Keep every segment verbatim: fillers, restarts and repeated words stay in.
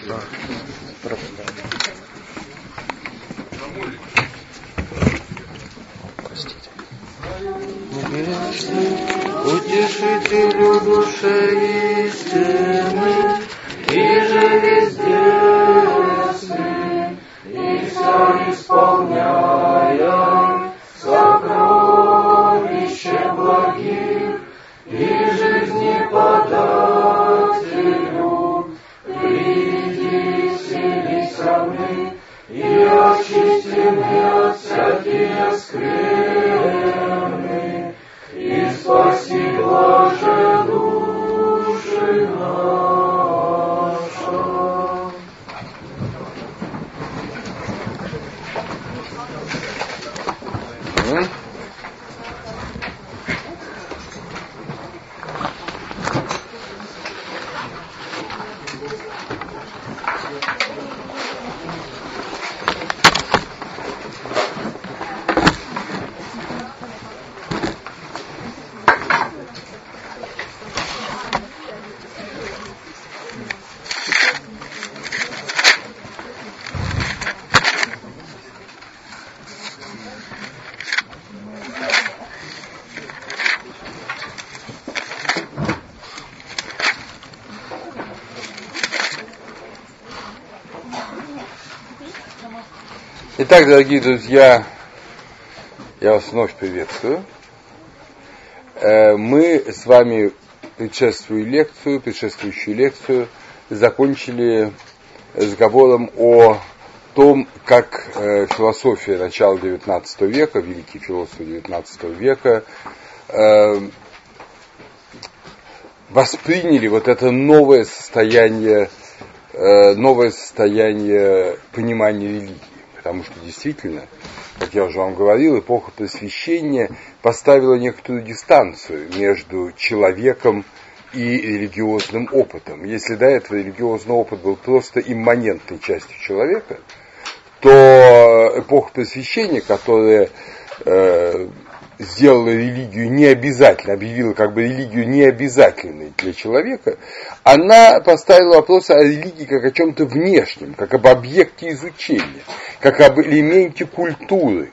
Простите. Утешителю души истины, и же везде ясны, и все исполняя сокровище благих, и жизни подателю, приди, вселися мы, и очистены от всякие скверны, и спаси блаже души наша. Итак, дорогие друзья, я вас вновь приветствую. Мы с вами предшествующую лекцию, предшествующую лекцию закончили разговором о том, как философия начала девятнадцатого века, великие философы девятнадцатого века, восприняли вот это новое состояние, новое состояние понимания религии. Потому что действительно, как я уже вам говорил, эпоха Просвещения поставила некоторую дистанцию между человеком и религиозным опытом. Если до этого религиозный опыт был просто имманентной частью человека, то эпоха Просвещения, которая э, сделала религию необязательной, объявила как бы религию необязательной для человека, она поставила вопрос о религии как о чем-то внешнем, как об объекте изучения, как об элементе культуры.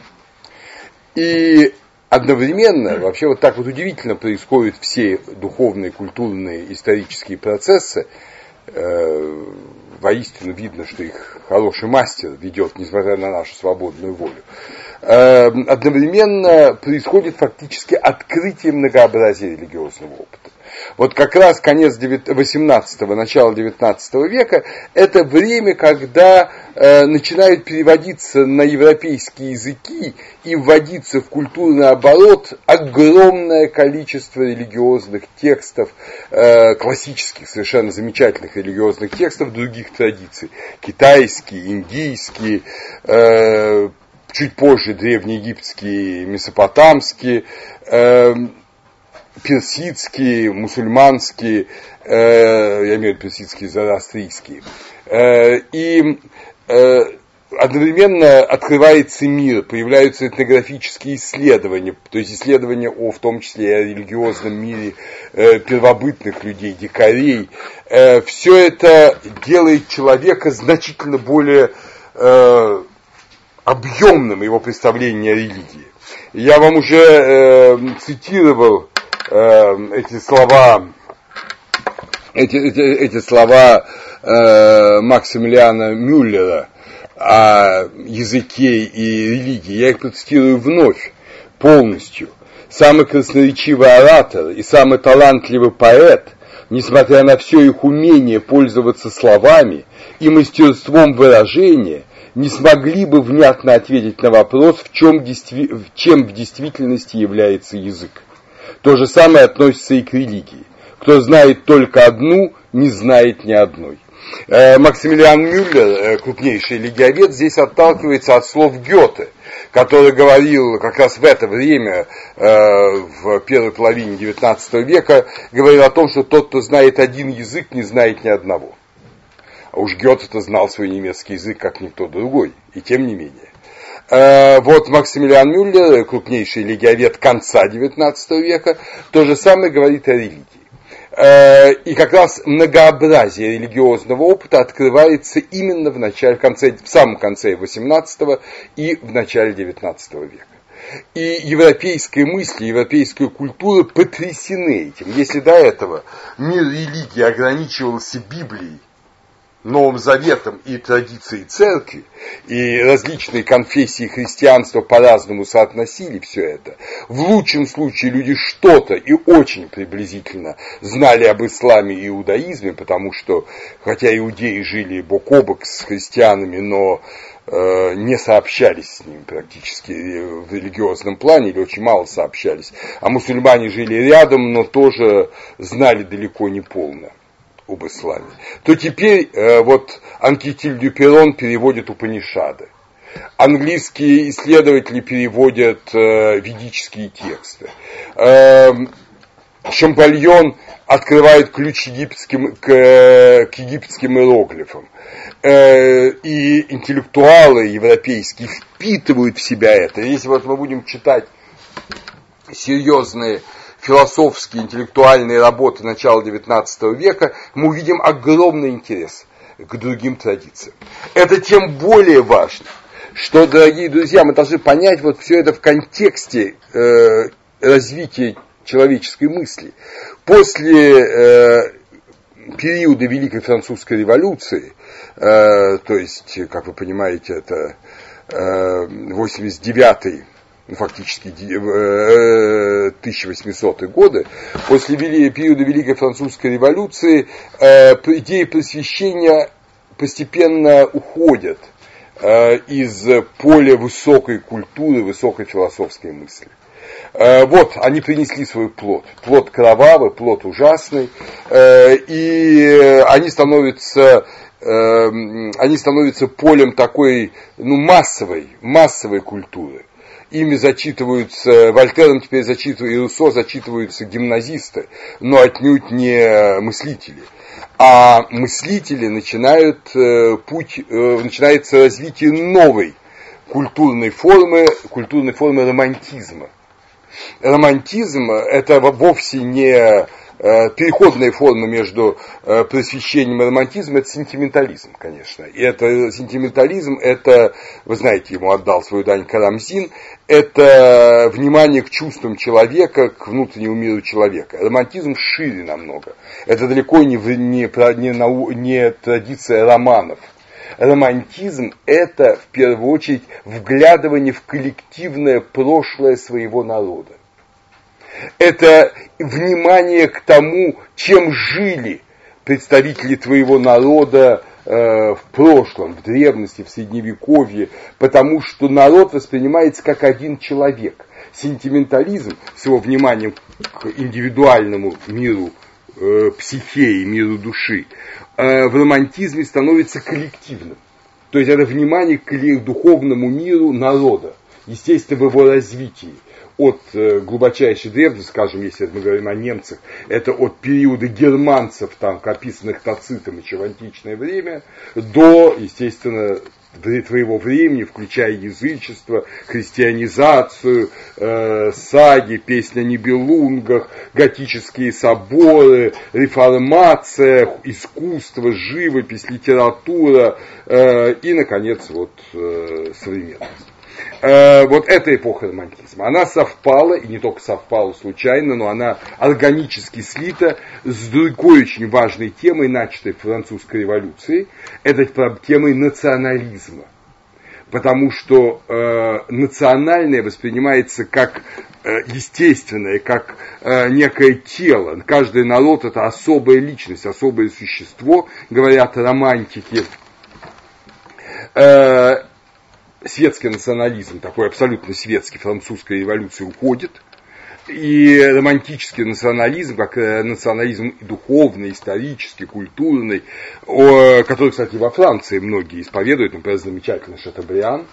И одновременно, вообще вот так вот удивительно происходят все духовные, культурные, исторические процессы. Э, воистину видно, что их хороший мастер ведет, несмотря на нашу свободную волю. Э, одновременно происходит фактически открытие многообразия религиозного опыта. Вот как раз конец восемнадцатого, начало девятнадцатого века – это время, когда э, начинают переводиться на европейские языки и вводиться в культурный оборот огромное количество религиозных текстов, э, классических, совершенно замечательных религиозных текстов других традиций. Китайские, индийские, э, чуть позже древнеегипетские, месопотамские, э, персидские, мусульманские, э, я имею в виду персидские, зороастрийские. Э, и э, одновременно открывается мир, появляются этнографические исследования, то есть исследования о, в том числе и о религиозном мире э, первобытных людей, дикарей. Э, все это делает человека значительно более э, объемным, его представление о религии. Я вам уже э, цитировал эти слова, эти, эти, эти слова э, Максимилиана Мюллера о языке и религии. Я их процитирую вновь, полностью. Самый красноречивый оратор и самый талантливый поэт, несмотря на все их умение пользоваться словами и мастерством выражения, не смогли бы внятно ответить на вопрос, в чем, чем в действительности является язык. То же самое относится и к религии. Кто знает только одну, не знает ни одной. Э, Максимилиан Мюллер, крупнейший религиовед, здесь отталкивается от слов Гёте, который говорил как раз в это время, э, в первой половине девятнадцатого века, говорил о том, что тот, кто знает один язык, не знает ни одного. А уж Гёте-то знал свой немецкий язык, как никто другой, и тем не менее. Вот Максимилиан Мюллер, крупнейший религиовед конца девятнадцатого века, то же самое говорит о религии. И как раз многообразие религиозного опыта открывается именно в начале, в, конце, в самом конце восемнадцатого и в начале девятнадцатого века. И европейская мысль, европейская культура потрясены этим. Если до этого мир религии ограничивался Библией, Новым Заветом и традицией церкви, и различные конфессии христианства по-разному соотносили все это, в лучшем случае люди что-то и очень приблизительно знали об исламе и иудаизме, потому что, хотя иудеи жили бок о бок с христианами, но э, не сообщались с ними практически в религиозном плане, или очень мало сообщались, а мусульмане жили рядом, но тоже знали далеко не полно об исламе, то теперь э, вот Анкетиль Дюперон переводит Упанишады. Английские исследователи переводят э, ведические тексты. Э, Шампольон открывает ключ египетским, к, к египетским иероглифам. Э, и интеллектуалы европейские впитывают в себя это. Если вот мы будем читать серьезные философские, интеллектуальные работы начала девятнадцатого века, мы увидим огромный интерес к другим традициям. Это тем более важно, что, дорогие друзья, мы должны понять вот все это в контексте э, развития человеческой мысли. После э, периода Великой Французской революции, э, то есть, как вы понимаете, это э, восемьдесят девятый, ну, фактически тысяча восьмисотые годы, после периода Великой Французской революции, идеи просвещения постепенно уходят из поля высокой культуры, высокой философской мысли. Вот, они принесли свой плод. Плод кровавый, плод ужасный, и они становятся, они становятся полем такой, ну, массовой, массовой культуры. Ими зачитываются, Вольтером теперь зачитывают, и Руссо зачитываются гимназисты, но отнюдь не мыслители. А мыслители начинают путь, начинается развитие новой культурной формы, культурной формы романтизма. Романтизм – это вовсе не переходная форма между просвещением и романтизмом, это сентиментализм, конечно. И это сентиментализм, это, вы знаете, ему отдал свою дань Карамзин, это внимание к чувствам человека, к внутреннему миру человека. Романтизм шире намного. Это далеко не, не, не, не традиция романов. Романтизм – это, в первую очередь, вглядывание в коллективное прошлое своего народа. Это внимание к тому, чем жили представители твоего народа э, в прошлом, в древности, в средневековье, потому что народ воспринимается как один человек. Сентиментализм с его вниманием к индивидуальному миру э, психе и миру души э, в романтизме становится коллективным. То есть это внимание к духовному миру народа, естественно, в его развитии. От э, глубочайшей древности, скажем, если мы говорим о немцах, это от периода германцев, там, описанных Тацитом еще в античное время, до, естественно, твоего времени, включая язычество, христианизацию, э, саги, песни о Нибелунгах, готические соборы, реформация, искусство, живопись, литература э, и, наконец, вот, э, современность. Вот эта эпоха романтизма, она совпала, и не только совпала случайно, но она органически слита с другой очень важной темой, начатой французской революцией, это темой национализма. Потому что э, национальное воспринимается как э, естественное, как э, некое тело. Каждый народ – это особая личность, особое существо, говорят романтики. Э, Светский национализм, такой абсолютно светский, французской революции уходит, и романтический национализм, как национализм духовный, исторический, культурный, который, кстати, во Франции многие исповедуют, например, замечательный Шатобриан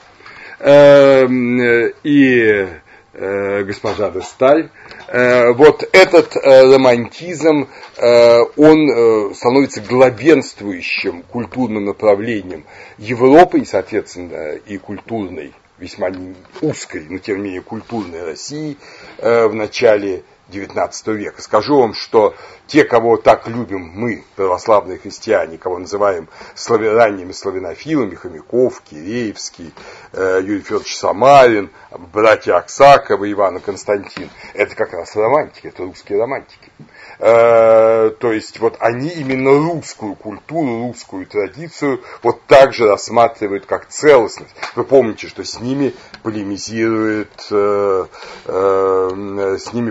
и госпожа де Сталь. Вот этот романтизм, он становится главенствующим культурным направлением Европы и, соответственно, и культурной, весьма узкой, но тем не менее культурной России в начале девятнадцатого века. Скажу вам, что те, кого так любим мы, православные христиане, кого называем славя, ранними славянофилами, Хомяков, Киреевский, э, Юрий Федорович Самарин, братья Аксаковы, Иван и Константин, это как раз романтики, это русские романтики. Э, то есть вот они именно русскую культуру, русскую традицию вот так же рассматривают как целостность. Вы помните, что с ними полемизирует, э, э, с ними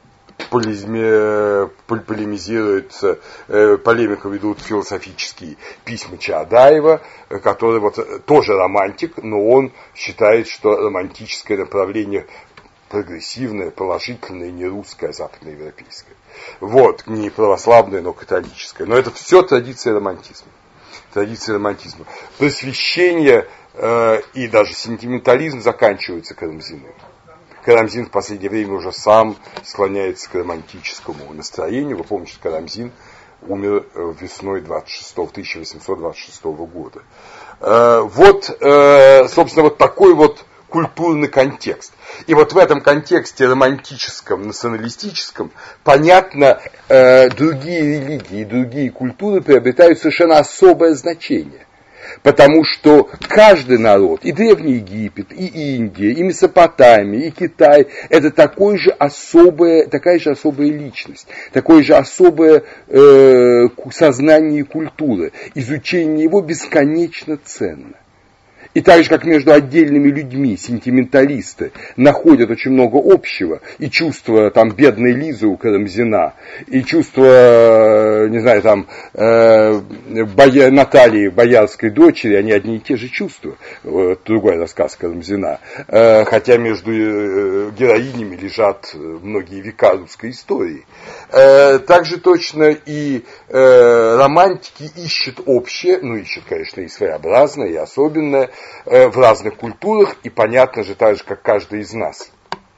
полемизирует, полемику ведут философические письма Чаадаева, который вот тоже романтик, но он считает, что романтическое направление прогрессивное, положительное, не русское, а западноевропейское. Вот, не православное, но католическое. Но это все традиция романтизма. Традиция романтизма. Просвещение э, и даже сентиментализм заканчиваются Карамзиным. Карамзин в последнее время уже сам склоняется к романтическому настроению. Вы помните, что Карамзин умер весной тысяча восемьсот двадцать шестого года. Вот, собственно, вот такой вот культурный контекст. И вот в этом контексте романтическом, националистическом, понятно, другие религии, другие культуры приобретают совершенно особое значение. Потому что каждый народ, и Древний Египет, и Индия, и Месопотамия, и Китай, это такой же особая, такая же особая личность, такое же особое э, сознание и культура. Изучение его бесконечно ценно. И так же, как между отдельными людьми сентименталисты находят очень много общего, и чувство там бедной Лизы у Карамзина, и чувство, не знаю, там э, боя, Натальи, боярской дочери, они одни и те же чувства. Вот, другой рассказ Карамзина. Э, хотя между э, героинями лежат многие века русской истории. Э, также точно и э, романтики ищут общее, ну ищут, конечно, и своеобразное, и особенное, в разных культурах, и понятно же, так же, как каждый из нас,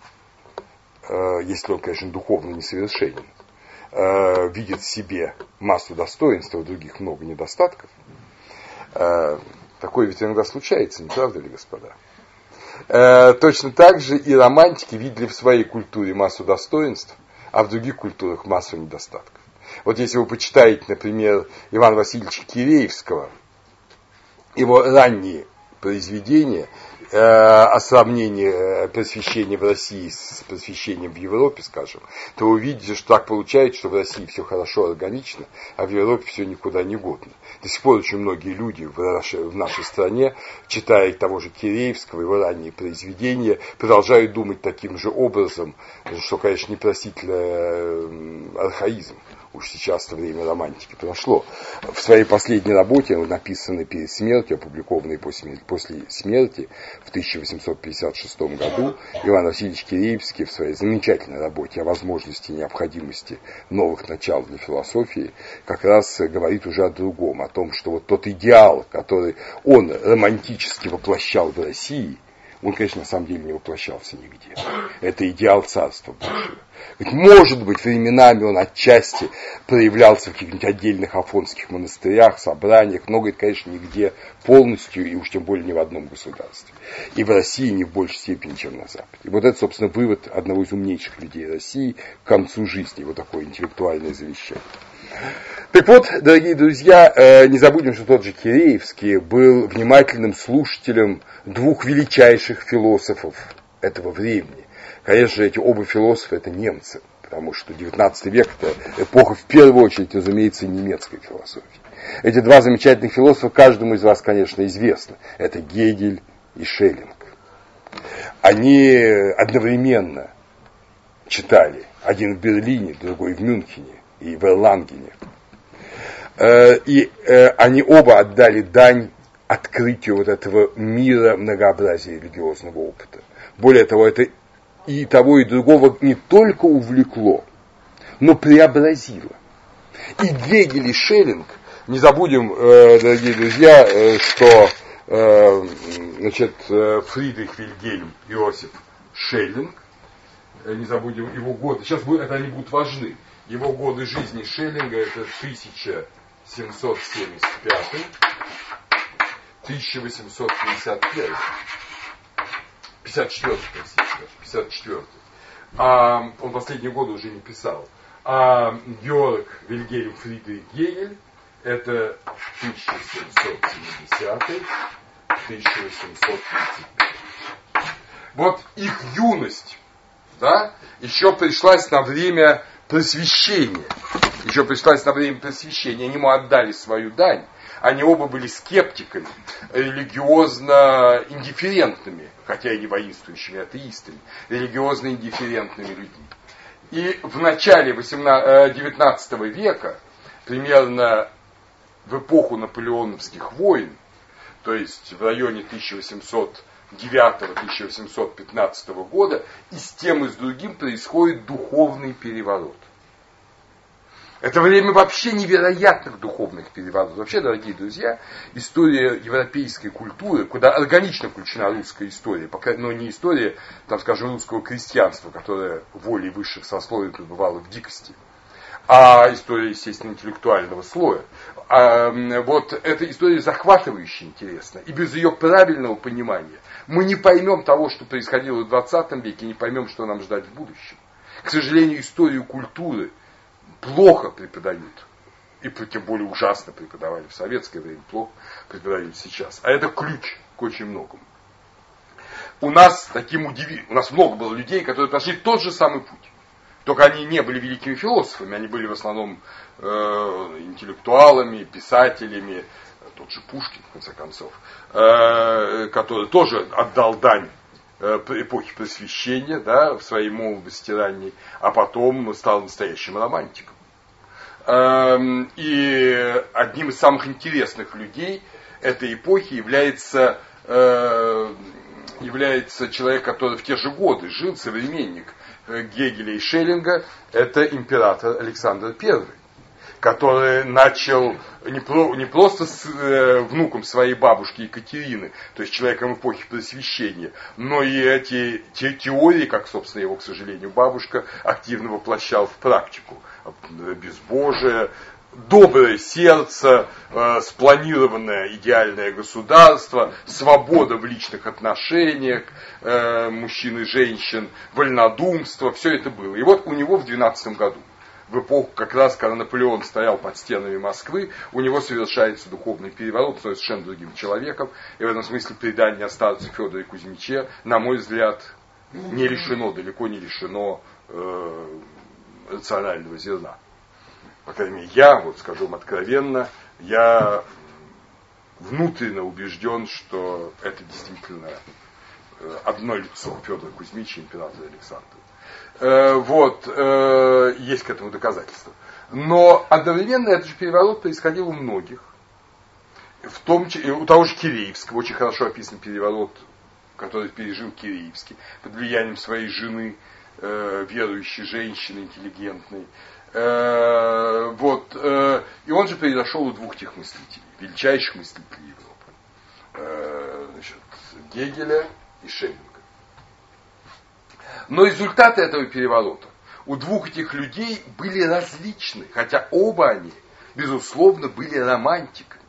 если он, конечно, духовно несовершенен, видит в себе массу достоинств, а у других много недостатков. Такое ведь иногда случается, не правда ли, господа? Точно так же и романтики видели в своей культуре массу достоинств, а в других культурах массу недостатков. Вот если вы почитаете, например, Ивана Васильевича Киреевского, его ранние произведения э, о сравнении просвещения в России с просвещением в Европе, скажем, то вы увидите, что так получается, что в России все хорошо, органично, а в Европе все никуда не годно. До сих пор очень многие люди в нашей, в нашей стране, читая того же Киреевского, его ранние произведения, продолжают думать таким же образом, что, конечно, непростительный архаизм. Уж сейчас-то время романтики прошло. В своей последней работе, написанной перед смертью, опубликованной после, после смерти в тысяча восемьсот пятьдесят шестом году, Иван Васильевич Киреевский в своей замечательной работе о возможности и необходимости новых начал для философии как раз говорит уже о другом, о том, что вот тот идеал, который он романтически воплощал в России, он, конечно, на самом деле не воплощался нигде. Это идеал царства Божьего. Ведь, может быть, временами он отчасти проявлялся в каких-нибудь отдельных афонских монастырях, собраниях, но, говорит, конечно, нигде полностью, и уж тем более ни в одном государстве. И в России не в большей степени, чем на Западе. И вот это, собственно, вывод одного из умнейших людей России к концу жизни, вот такое интеллектуальное завещание. Так вот, дорогие друзья, не забудем, что тот же Киреевский был внимательным слушателем двух величайших философов этого времени. Конечно же, эти оба философа это немцы, потому что девятнадцатый век это эпоха, в первую очередь, разумеется, немецкой философии. Эти два замечательных философа каждому из вас, конечно, известны. Это Гегель и Шеллинг. Они одновременно читали, один в Берлине, другой в Мюнхене и в Эрлангене. И они оба отдали дань открытию вот этого мира многообразия религиозного опыта. Более того, это и того, и другого не только увлекло, но преобразило. И Гегель, и Шеллинг, не забудем, дорогие друзья, что значит, Фридрих Вильгельм Иосиф Шеллинг, не забудем его годы, сейчас это они будут важны, его годы жизни Шеллинга это тысяча семьсот семьдесят пятый — тысяча восемьсот пятьдесят первый. пятьдесят четвёртый, пятьдесят четвёртый. а он последние годы уже не писал, а Георг Вильгельм Фридрих Гегель, это тысяча семьсот семидесятый — тысяча восемьсот тридцать пятый. Вот их юность, да, еще пришлась на время просвещения. Еще пришлась на время просвещения. Они ему отдали свою дань. Они оба были скептиками, религиозно индифферентными, хотя и не воинствующими атеистами, религиозно индифферентными людьми. И в начале девятнадцатого века, примерно в эпоху наполеоновских войн, то есть в районе тысяча восемьсот девятого — тысяча восемьсот пятнадцатого года, и с тем, и с другим происходит духовный переворот. Это время вообще невероятных духовных переворотов. Вообще, дорогие друзья, история европейской культуры, куда органично включена русская история, пока, но не история, там, скажем, русского крестьянства, которое волей высших сословий пребывало в дикости, а история, естественно, интеллектуального слоя. А, вот эта история захватывающе интересна, и без ее правильного понимания мы не поймем того, что происходило в двадцатом веке, не поймем, что нам ждать в будущем. К сожалению, историю культуры плохо преподают, и тем более ужасно преподавали в советское время, плохо преподают сейчас. А это ключ к очень многому. У нас таким удиви... у нас много было людей, которые прошли тот же самый путь. Только они не были великими философами, они были в основном э, интеллектуалами, писателями, тот же Пушкин, в конце концов, э, который тоже отдал дань эпохи просвещения, да, в своей молодости ранней, а потом стал настоящим романтиком. И одним из самых интересных людей этой эпохи является, является человек, который в те же годы жил, современник Гегеля и Шеллинга, это император Александр Первый, который начал не, про, не просто с э, внуком своей бабушки Екатерины, то есть человеком эпохи Просвещения, но и эти те, теории, как, собственно, его, к сожалению, бабушка, активно воплощал в практику. Безбожие, доброе сердце, э, спланированное идеальное государство, свобода в личных отношениях э, мужчин и женщин, вольнодумство, все это было. И вот у него в двенадцатом году, в эпоху, как раз, когда Наполеон стоял под стенами Москвы, у него совершается духовный переворот, он становится совершенно другим человеком. И в этом смысле предание о старце Федоре Кузьмиче, на мой взгляд, не лишено, далеко не лишено э, рационального зерна. По крайней мере, я, вот скажу вам откровенно, я внутренне убежден, что это действительно одно лицо Федора Кузьмича, императора Александра. Вот, есть к этому доказательства. Но одновременно этот же переворот происходил у многих. В том числе, у того же Киреевского, очень хорошо описан переворот, который пережил Киреевский, под влиянием своей жены, верующей женщины, интеллигентной. Вот, и он же произошел у двух тех мыслителей, величайших мыслителей Европы. Значит, Гегеля и Шеллинга. Но результаты этого переворота у двух этих людей были различны, хотя оба они, безусловно, были романтиками.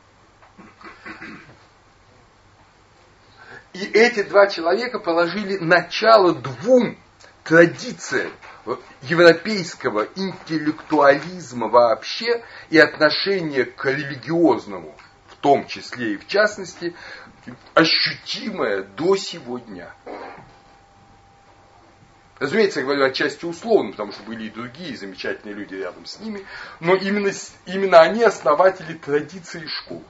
И эти два человека положили начало двум традициям европейского интеллектуализма вообще и отношения к религиозному, в том числе и в частности, ощутимое до сегодня. Разумеется, я говорю отчасти условно, потому что были и другие замечательные люди рядом с ними, но именно, именно они основатели традиции школ.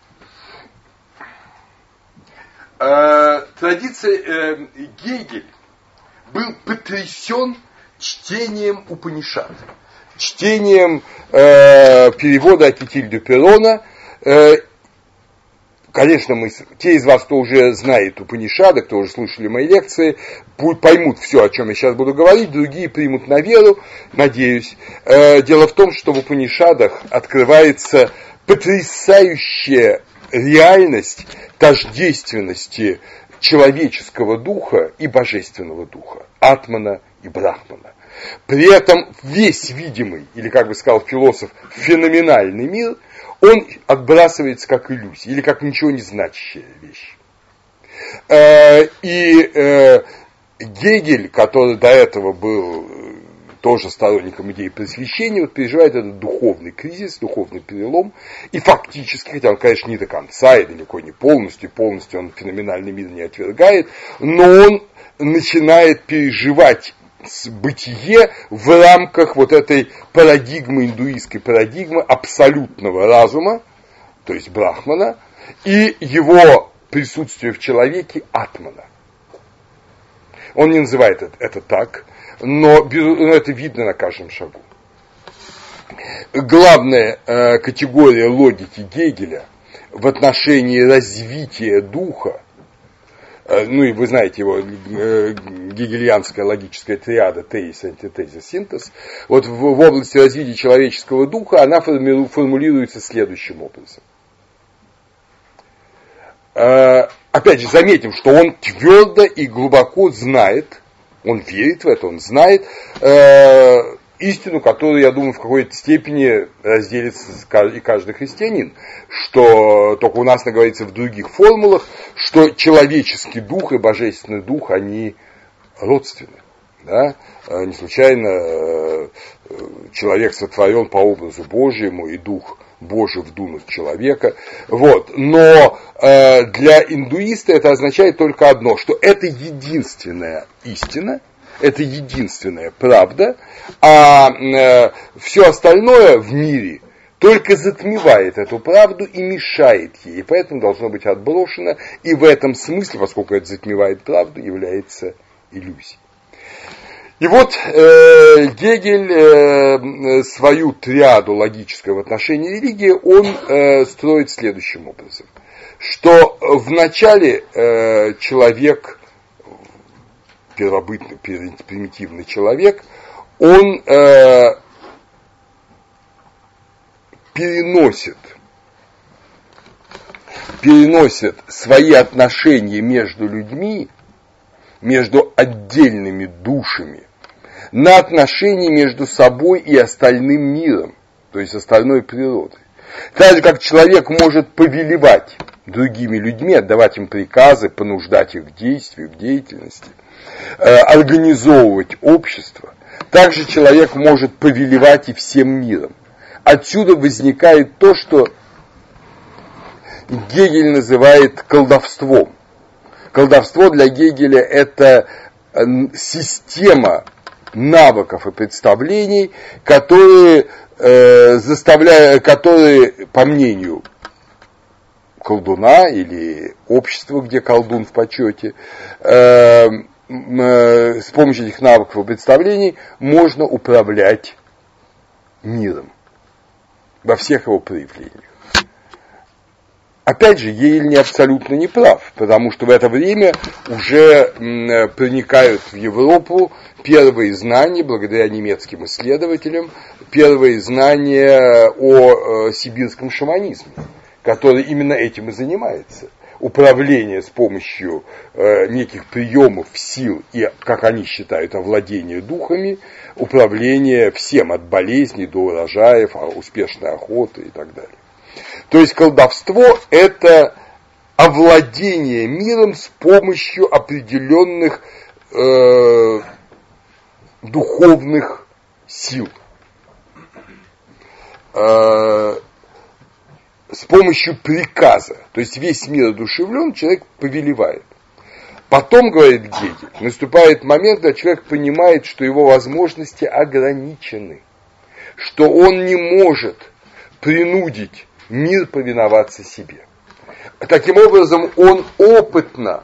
Э, традиция э, Гегель был потрясен чтением Упанишад, чтением э, перевода от Тиль-дю-Перона. Э, Конечно, мы, те из вас, кто уже знает Упанишады, кто уже слушали мои лекции, поймут все, о чем я сейчас буду говорить, другие примут на веру, надеюсь. Дело в том, что в Упанишадах открывается потрясающая реальность тождественности человеческого духа и божественного духа, атмана и брахмана. При этом весь видимый, или, как бы сказал философ, феноменальный мир, он отбрасывается как иллюзия, или как ничего не значащая вещь. И Гегель, который до этого был тоже сторонником идеи просвещения, вот переживает этот духовный кризис, духовный перелом, и фактически, хотя он, конечно, не до конца и далеко не полностью, полностью он феноменальный мир не отвергает, но он начинает переживать бытие в рамках вот этой парадигмы, индуистской парадигмы абсолютного разума, то есть брахмана, и его присутствие в человеке атмана. Он не называет это, это так, но это видно на каждом шагу. Главная э, категория логики Гегеля в отношении развития духа, э, ну и вы знаете его э, гегельянская логическая триада тезис, антитезис, синтез, вот в, в области развития человеческого духа она форми, формулируется следующим образом. Э, опять же, заметим, что он твердо и глубоко знает, он верит в это, он знает э, истину, которую, я думаю, в какой-то степени разделится и каждый христианин, что только у нас наговорится в других формулах, что человеческий дух и божественный дух, они родственны. Да? Не случайно э, человек сотворен по образу Божьему, и дух Божий вдунут в человека. Вот. Но э, для индуиста это означает только одно, что это единственная истина, это единственная правда, а э, все остальное в мире только затмевает эту правду и мешает ей, и поэтому должно быть отброшено, и в этом смысле, поскольку это затмевает правду, является иллюзией. И вот э, Гегель э, свою триаду логическую в отношении религии он э, строит следующим образом, что вначале э, человек, первобытный, примитивный человек, он э, переносит, переносит свои отношения между людьми, между отдельными душами, на отношения между собой и остальным миром, то есть остальной природой. Так же, как человек может повелевать другими людьми, отдавать им приказы, понуждать их к действию, к деятельности, э, организовывать общество, также человек может повелевать и всем миром. Отсюда возникает то, что Гегель называет колдовством. Колдовство для Гегеля – это система навыков и представлений, которые, э, заставляют, которые, по мнению колдуна или общества, где колдун в почете, э, э, с помощью этих навыков и представлений можно управлять миром во всех его проявлениях. Опять же, Гегель не абсолютно не прав, потому что в это время уже проникают в Европу первые знания, благодаря немецким исследователям, первые знания о сибирском шаманизме, который именно этим и занимается. Управление с помощью неких приемов, сил и, как они считают, овладение духами, управление всем от болезней до урожаев, успешной охоты и так далее. То есть колдовство – это овладение миром с помощью определенных э, духовных сил, э, с помощью приказа. То есть весь мир одушевлен, человек повелевает. Потом, говорит Гегель, наступает момент, когда человек понимает, что его возможности ограничены, что он не может принудить мир повиноваться себе. Таким образом, он опытно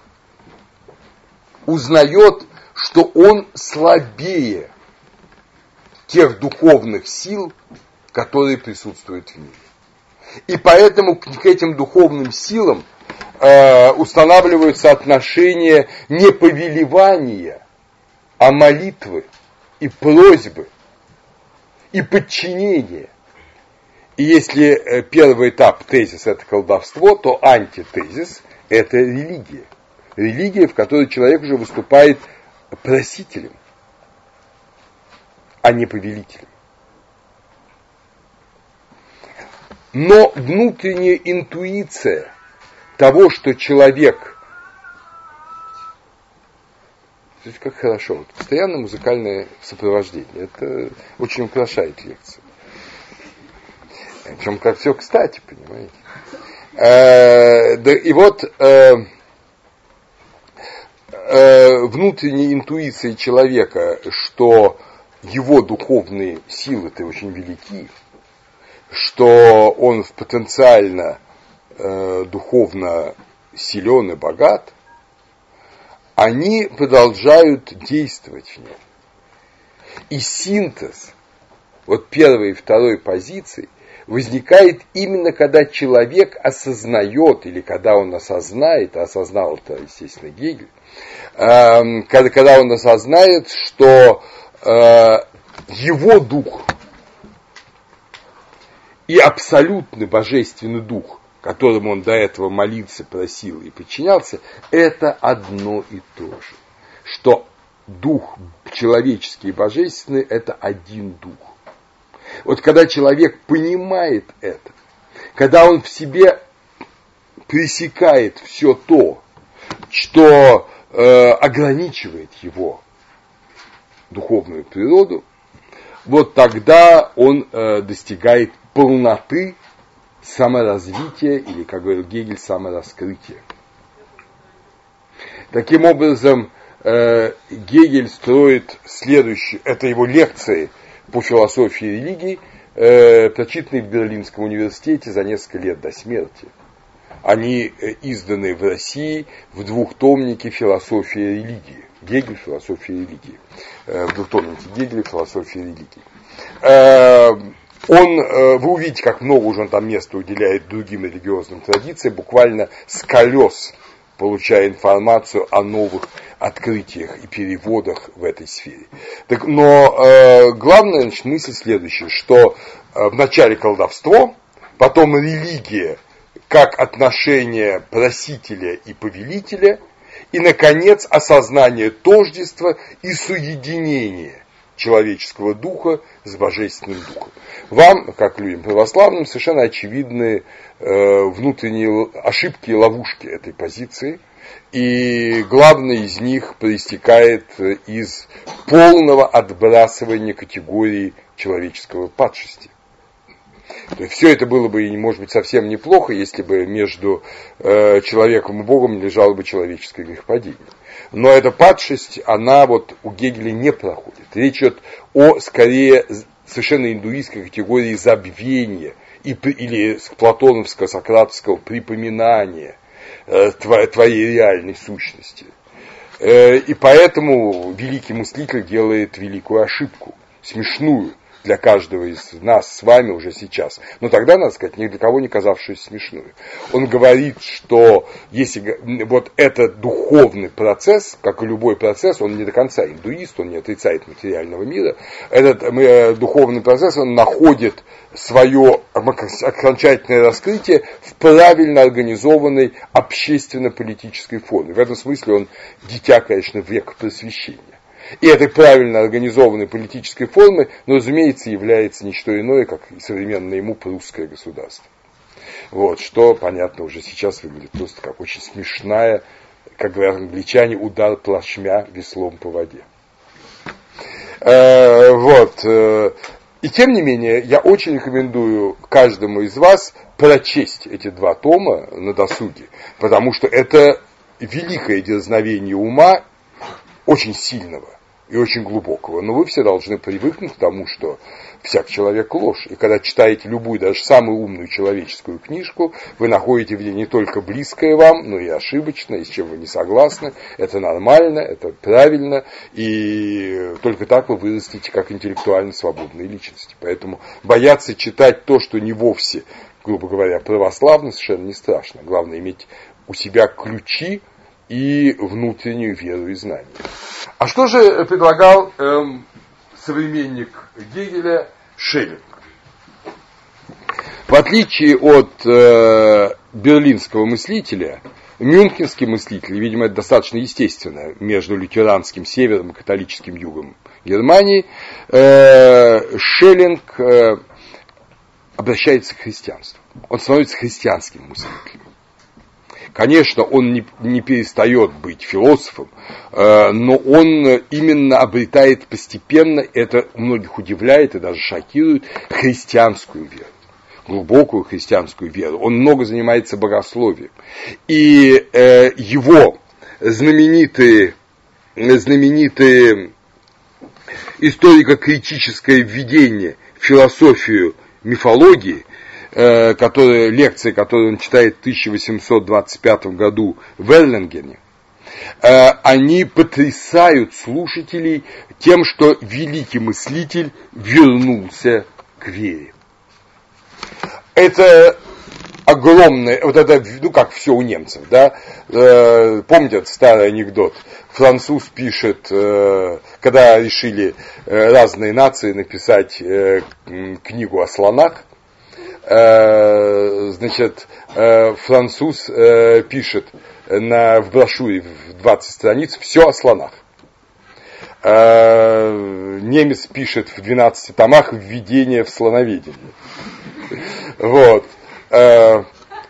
узнает, что он слабее тех духовных сил, которые присутствуют в мире. И поэтому к этим духовным силам э, устанавливаются отношения не повелевания, а молитвы и просьбы и подчинения. И если первый этап тезис – это колдовство, то антитезис – это религия. Религия, в которой человек уже выступает просителем, а не повелителем. Но внутренняя интуиция того, что человек Смотрите, как хорошо. Вот постоянное музыкальное сопровождение. Это очень украшает лекцию. Причем как все кстати, понимаете. Э, да, и вот э, э, внутренняя интуиция человека, что его духовные силы-то очень велики, что он потенциально э, духовно силен и богат, они продолжают действовать в нем. И синтез вот первой и второй позиции возникает именно когда человек осознает, или когда он осознает, а осознал это, естественно, Гегель, э, когда, когда он осознает, что э, его дух и абсолютный божественный дух, которому он до этого молился, просил и подчинялся, это одно и то же. Что дух человеческий и божественный – это один дух. Вот когда человек понимает это, когда он в себе пресекает все то, что э, ограничивает его духовную природу, вот тогда он э, достигает полноты саморазвития, или, как говорил Гегель, самораскрытия. Таким образом, э, Гегель строит следующую, это его лекции по философии религии, э, прочитанные в Берлинском университете за несколько лет до смерти. Они э, изданы в России в двухтомнике «Философия религии». Гегель «Философия религии». Э, в двухтомнике Гегеля «Философия религии». Э, Он, вы увидите, как много уже он там места уделяет другим религиозным традициям, буквально с колес получая информацию о новых открытиях и переводах в этой сфере. Так, но э, главная, значит, мысль следующая, что э, вначале колдовство, потом религия как отношение просителя и повелителя, и, наконец, осознание тождества и соединение человеческого духа с божественным духом. Вам, как людям православным, совершенно очевидны э, внутренние ошибки и ловушки этой позиции, и главное из них проистекает из полного отбрасывания категории человеческого падшести. То есть все это было бы, может быть, совсем неплохо, если бы между э, человеком и Богом лежало бы человеческое грехопадение. Но эта падшесть, она вот у Гегеля не проходит. Речь идет о, скорее, совершенно индуистской категории забвения и, или платоновско-сократовского припоминания э, твоей реальной сущности. Э, и поэтому великий мыслитель делает великую ошибку, смешную для каждого из нас с вами уже сейчас. Но тогда, надо сказать, ни для кого не казавшуюся смешную. Он говорит, что если вот этот духовный процесс, как и любой процесс, он не до конца индуист, он не отрицает материального мира, этот э, духовный процесс, он находит свое окончательное раскрытие в правильно организованной общественно-политической форме. В этом смысле он дитя, конечно, века просвещения. И этой правильно организованной политической формы, но, разумеется, является не что иное, как современное ему прусское государство. Вот, что, понятно, уже сейчас выглядит просто как очень смешная, как говорят англичане, удар плашмя веслом по воде. Э, вот. Э, и тем не менее, я очень рекомендую каждому из вас прочесть эти два тома на досуге, потому что это великое дерзновение ума, очень сильного и очень глубокого. Но вы все должны привыкнуть к тому, что всяк человек ложь. И когда читаете любую, даже самую умную человеческую книжку, вы находите в ней не только близкое вам, но и ошибочное, с чем вы не согласны. Это нормально, это правильно. И только так вы вырастете как интеллектуально свободные личности. Поэтому бояться читать то, что не вовсе, грубо говоря, православно, совершенно не страшно. Главное иметь у себя ключи и внутреннюю веру и знание. А что же предлагал эм, современник Гегеля Шеллинг? В отличие от э, берлинского мыслителя, мюнхенский мыслитель, видимо, это достаточно естественно, между лютеранским севером и католическим югом Германии, э, Шеллинг э, обращается к христианству. Он становится христианским мыслителем. Конечно, он не, не перестает быть философом, э, но он именно обретает постепенно, это многих удивляет и даже шокирует, христианскую веру. Глубокую христианскую веру. Он много занимается богословием. И э, его знаменитые, знаменитые историко-критическое введение в философию мифологии, э, которые, лекции, которые он читает в тысяча восемьсот двадцать пятом году в Эрлингене, э, они потрясают слушателей тем, что великий мыслитель вернулся к вере. Это огромное, вот это, ну как все у немцев, да, э, помните этот старый анекдот, француз пишет, э, когда решили э, разные нации написать э, книгу о слонах, э, значит, э, француз э, пишет на, в брошюре в двадцать страниц все о слонах. Э, немец пишет в двенадцати томах введение в слоноведение. Вот. Э,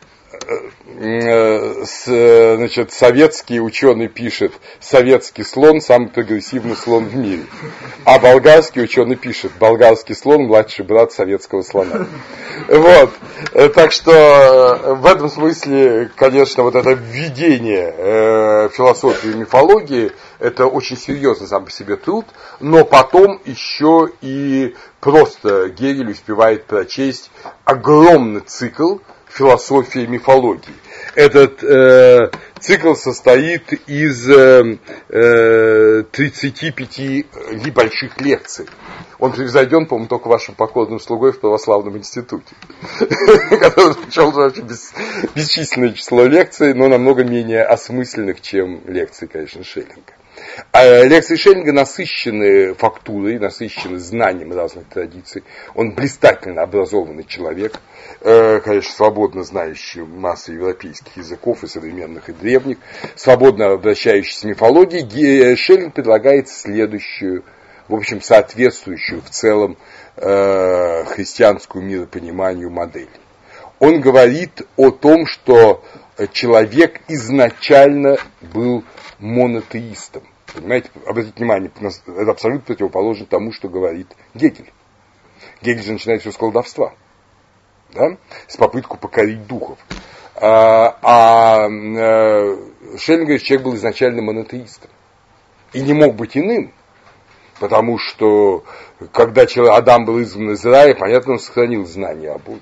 э, с, значит, советский ученый пишет, советский слон самый прогрессивный слон в мире. А болгарский ученый пишет, болгарский слон младший брат советского слона. Вот. Так что в этом смысле, конечно, вот это введение э, философии и мифологии, это очень серьезный сам по себе труд, но потом еще и просто Гегель успевает прочесть огромный цикл философии и мифологии. Этот э, цикл состоит из э, э, тридцати пяти небольших лекций. Он превзойден, по-моему, только вашим покорным слугой в православном институте, который прочел вообще бесчисленное число лекций, но намного менее осмысленных, чем лекции, конечно, Шеллинга. А лекции Шеллинга насыщены фактурой, насыщены знанием разных традиций. Он блистательно образованный человек, конечно, свободно знающий массу европейских языков, и современных, и древних, свободно обращающийся с мифологией. Шеллинг предлагает следующую, в общем, соответствующую в целом христианскому миропониманию модель. Он говорит о том, что человек изначально был монотеистом. Понимаете, обратите внимание, это абсолютно противоположно тому, что говорит Гегель. Гегель же начинает все с колдовства, да? С попыткой покорить духов. А, а, а Шеллинг говорит, человек был изначально монотеистом. И не мог быть иным, потому что, когда человек, Адам был изгнан из рая, понятно, он сохранил знание о Боге.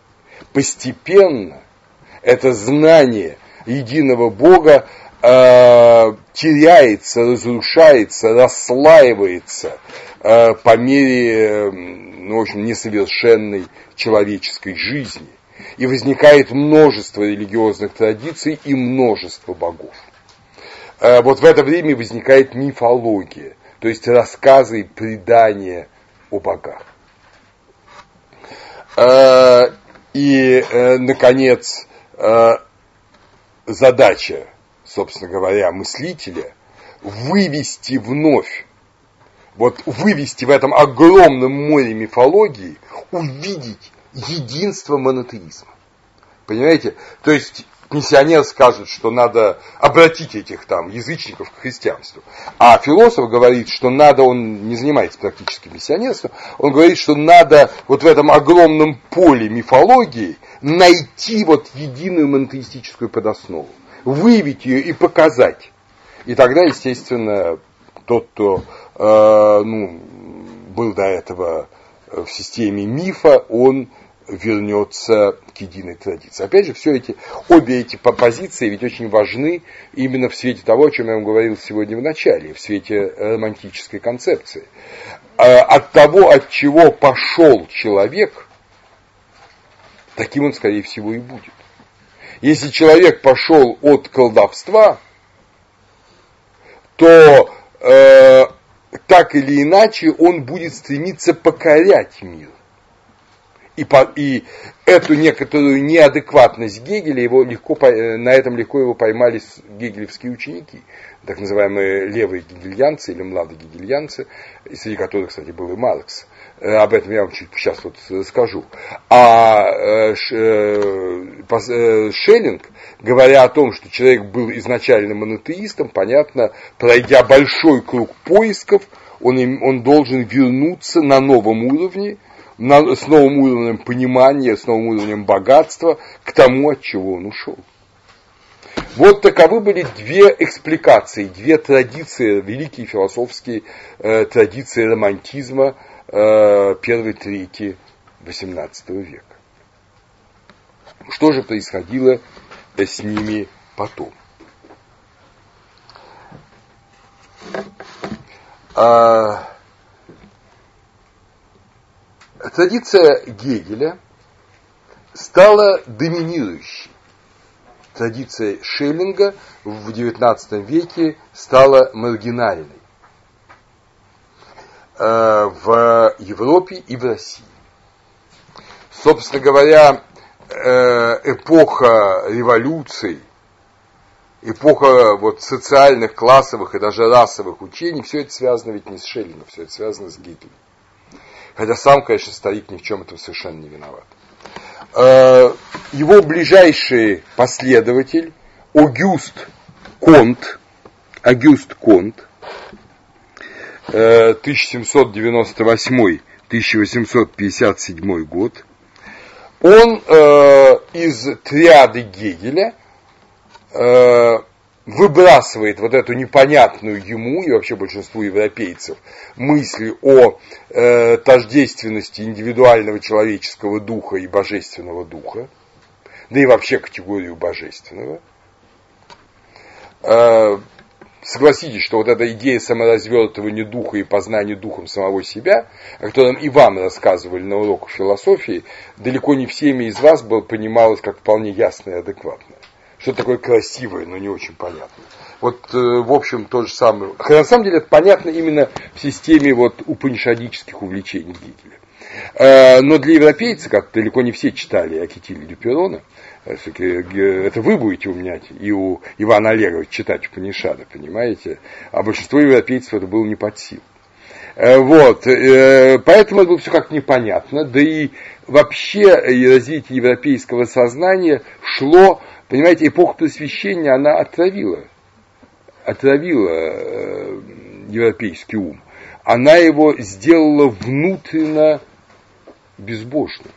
Постепенно это знание единого Бога э, теряется, разрушается, расслаивается э, по мере, э, ну, в общем, несовершенной человеческой жизни. И возникает множество религиозных традиций и множество богов. Э, вот в это время возникает мифология, то есть рассказы и предания о богах. Э, и, э, наконец, э, задача, собственно говоря, мыслителя вывести вновь, вот вывести в этом огромном море мифологии, увидеть единство монотеизма. Понимаете? То есть миссионер скажет, что надо обратить этих там язычников к христианству. А философ говорит, что надо, он не занимается практически миссионерством, он говорит, что надо вот в этом огромном поле мифологии найти вот единую монотеистическую подоснову, выявить ее и показать. И тогда, естественно, тот, кто э, ну, был до этого в системе мифа, он вернется к единой традиции. Опять же, все эти, обе эти позиции ведь очень важны именно в свете того, о чем я вам говорил сегодня в начале, в свете романтической концепции. От того, от чего пошел человек, таким он, скорее всего, и будет. Если человек пошел от колдовства, то э, так или иначе он будет стремиться покорять мир. И, по, и эту некоторую неадекватность Гегеля, его легко, на этом легко его поймали гегелевские ученики, так называемые левые гегельянцы или младогегельянцы, среди которых, кстати, был и Маркс. Об этом я вам чуть сейчас вот скажу. А Шеллинг, говоря о том, что человек был изначально монотеистом, понятно, пройдя большой круг поисков, он, он должен вернуться на новом уровне, на, с новым уровнем понимания, с новым уровнем богатства к тому, от чего он ушел. Вот таковы были две экспликации, две традиции, великие философские э, традиции романтизма э, первой трети восемнадцатого века. Что же происходило с ними потом? А, традиция Гегеля стала доминирующей. Традиция Шеллинга в девятнадцатом веке стала маргинальной э, в Европе и в России. Собственно говоря, э, эпоха революций, эпоха вот, социальных, классовых и даже расовых учений, все это связано ведь не с Шеллингом, все это связано с Гегелем. Хотя сам, конечно, старик ни в чем этом совершенно не виноват. Его ближайший последователь Огюст Конт, Огюст Конт, тысяча семьсот девяносто восьмой — тысяча восемьсот пятьдесят седьмой год, он из триады Гегеля выбрасывает вот эту непонятную ему и вообще большинству европейцев мысли о э, тождественности индивидуального человеческого духа и божественного духа, да и вообще категорию божественного. Э, согласитесь, что вот эта идея саморазвертывания духа и познания духом самого себя, о котором и вам рассказывали на уроках философии, далеко не всеми из вас было, понималось как вполне ясно и адекватно. Что такое красивое, но не очень понятно. Вот, э, в общем, то же самое. На самом деле, это понятно именно в системе вот, упанишадических увлечений Гегеля. Э, но для европейцев, как далеко не все читали Акитиль Дюперона, э, это вы будете у меня и у Ивана Олеговича читать Упанишады, понимаете? А большинство европейцев это было не под силу. Э, вот, э, поэтому это было все как непонятно. Да и вообще развитие европейского сознания шло. Понимаете, эпоха просвещения, она отравила, отравила э, европейский ум. Она его сделала внутренно безбожным.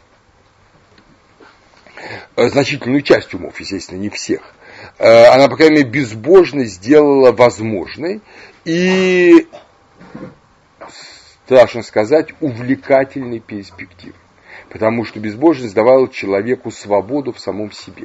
Значительную часть умов, естественно, не всех. Э, она, по крайней мере, безбожно сделала возможной и, страшно сказать, увлекательной перспективой. Потому что безбожность давала человеку свободу в самом себе.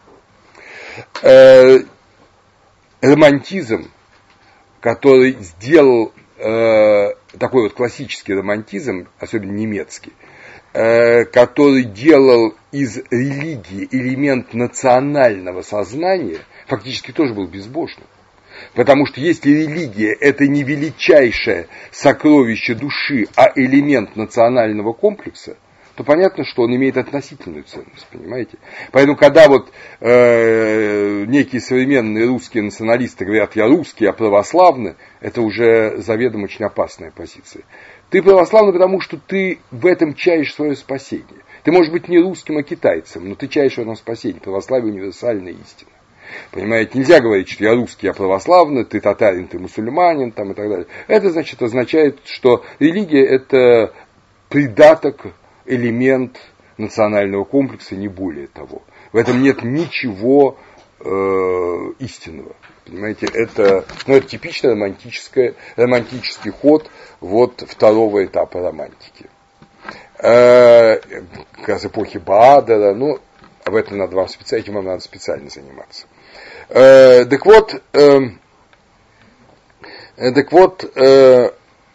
Э, романтизм, который сделал э, такой вот классический романтизм, особенно немецкий, э, который делал из религии элемент национального сознания, фактически тоже был безбожным. Потому что если религия это не величайшее сокровище души, а элемент национального комплекса, то понятно, что он имеет относительную ценность, понимаете? Поэтому, когда вот э, некие современные русские националисты говорят, я русский, а православный, это уже заведомо очень опасная позиция. Ты православный, потому что ты в этом чаешь свое спасение. Ты можешь быть не русским, а китайцем, но ты чаешь в этом спасение. Православие универсальная истина. Понимаете, нельзя говорить, что я русский, я православный, ты татарин, ты мусульманин, там, и так далее. Это, значит, означает, что религия это придаток, элемент национального комплекса, не более того. В этом нет ничего э, истинного. Понимаете, это, ну, это типичный романтический, романтический ход вот, второго этапа романтики. Э, как раз эпохи Баадера, ну, об этом надо вам специально, этим вам надо специально заниматься. Э, так вот, э, так вот, э,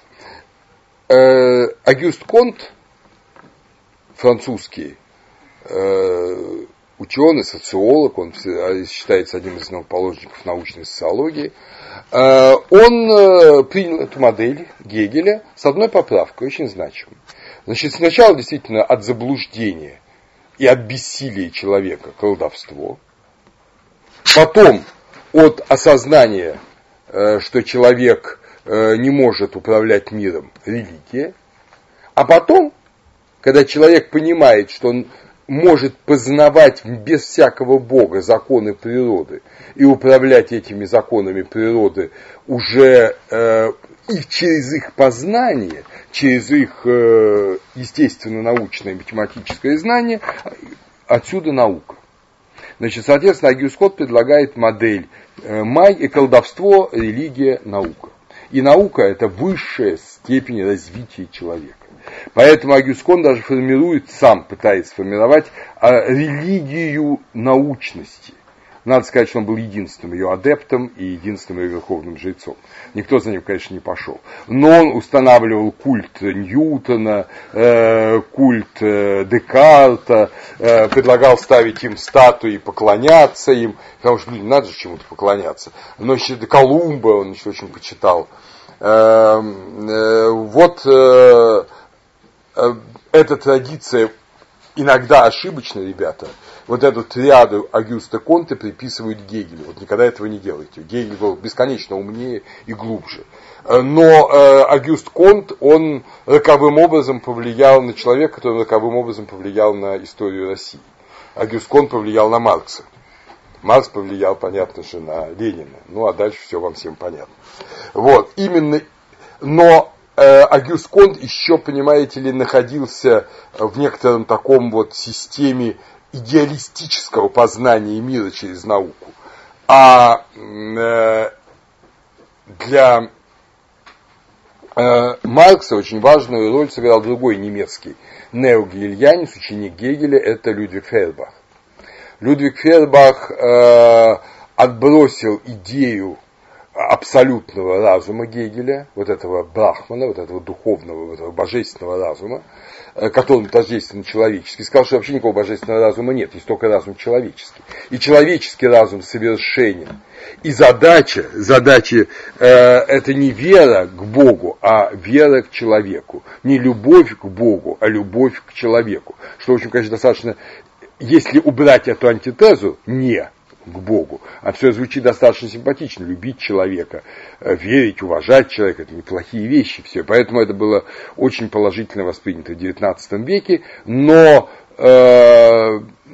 э, Огюст Конт, французский э, ученый, социолог, он считается одним из основоположников научной социологии, э, он э, принял эту модель Гегеля с одной поправкой, очень значимой. Значит, сначала действительно от заблуждения и от бессилия человека колдовство, потом от осознания, что человек не может управлять миром, религия, а потом, когда человек понимает, что он может познавать без всякого Бога законы природы и управлять этими законами природы уже э, и через их познание, через их э, естественно-научное математическое знание, отсюда наука. Значит, соответственно, Агюст Конт предлагает модель э, май и колдовство, религия, наука. И наука – это высшая степень развития человека. Поэтому Агюст Конт даже формирует, сам пытается сформировать религию научности. Надо сказать, что он был единственным ее адептом и единственным ее верховным жрецом. Никто за ним, конечно, не пошел. Но он устанавливал культ Ньютона, э, культ э, Декарта, э, предлагал ставить им статуи, поклоняться им, потому что, блин, надо же чему-то поклоняться. Но еще Колумба он еще очень почитал. Э, э, вот э, э, эта традиция иногда ошибочно, ребята. Вот эту триаду Агюста Конта приписывают Гегелю. Вот никогда этого не делайте. Гегель был бесконечно умнее и глубже. Но э, Агюст Конт, он роковым образом повлиял на человека, который роковым образом повлиял на историю России. Агюст Конт повлиял на Маркса. Маркс повлиял, понятно же, на Ленина. Ну, а дальше все вам всем понятно. Вот, именно, но э, Агюст Конт еще, понимаете ли, находился в некотором таком вот системе идеалистического познания мира через науку. А э, для э, Маркса очень важную роль сыграл другой немецкий неогегельянец, ученик Гегеля, это Людвиг Фейербах. Людвиг Фейербах э, отбросил идею абсолютного разума Гегеля, вот этого брахмана, вот этого духовного, вот этого божественного разума, который тождественно человеческий, сказал, что вообще никакого божественного разума нет, есть только разум человеческий. И человеческий разум совершенен. И задача, задача э, это не вера к Богу, а вера к человеку. Не любовь к Богу, а любовь к человеку. Что, в общем, конечно, достаточно, если убрать эту антитезу, не к Богу. А все звучит достаточно симпатично. Любить человека, верить, уважать человека, это неплохие вещи все. Поэтому это было очень положительно воспринято в девятнадцатом веке. Но э, э,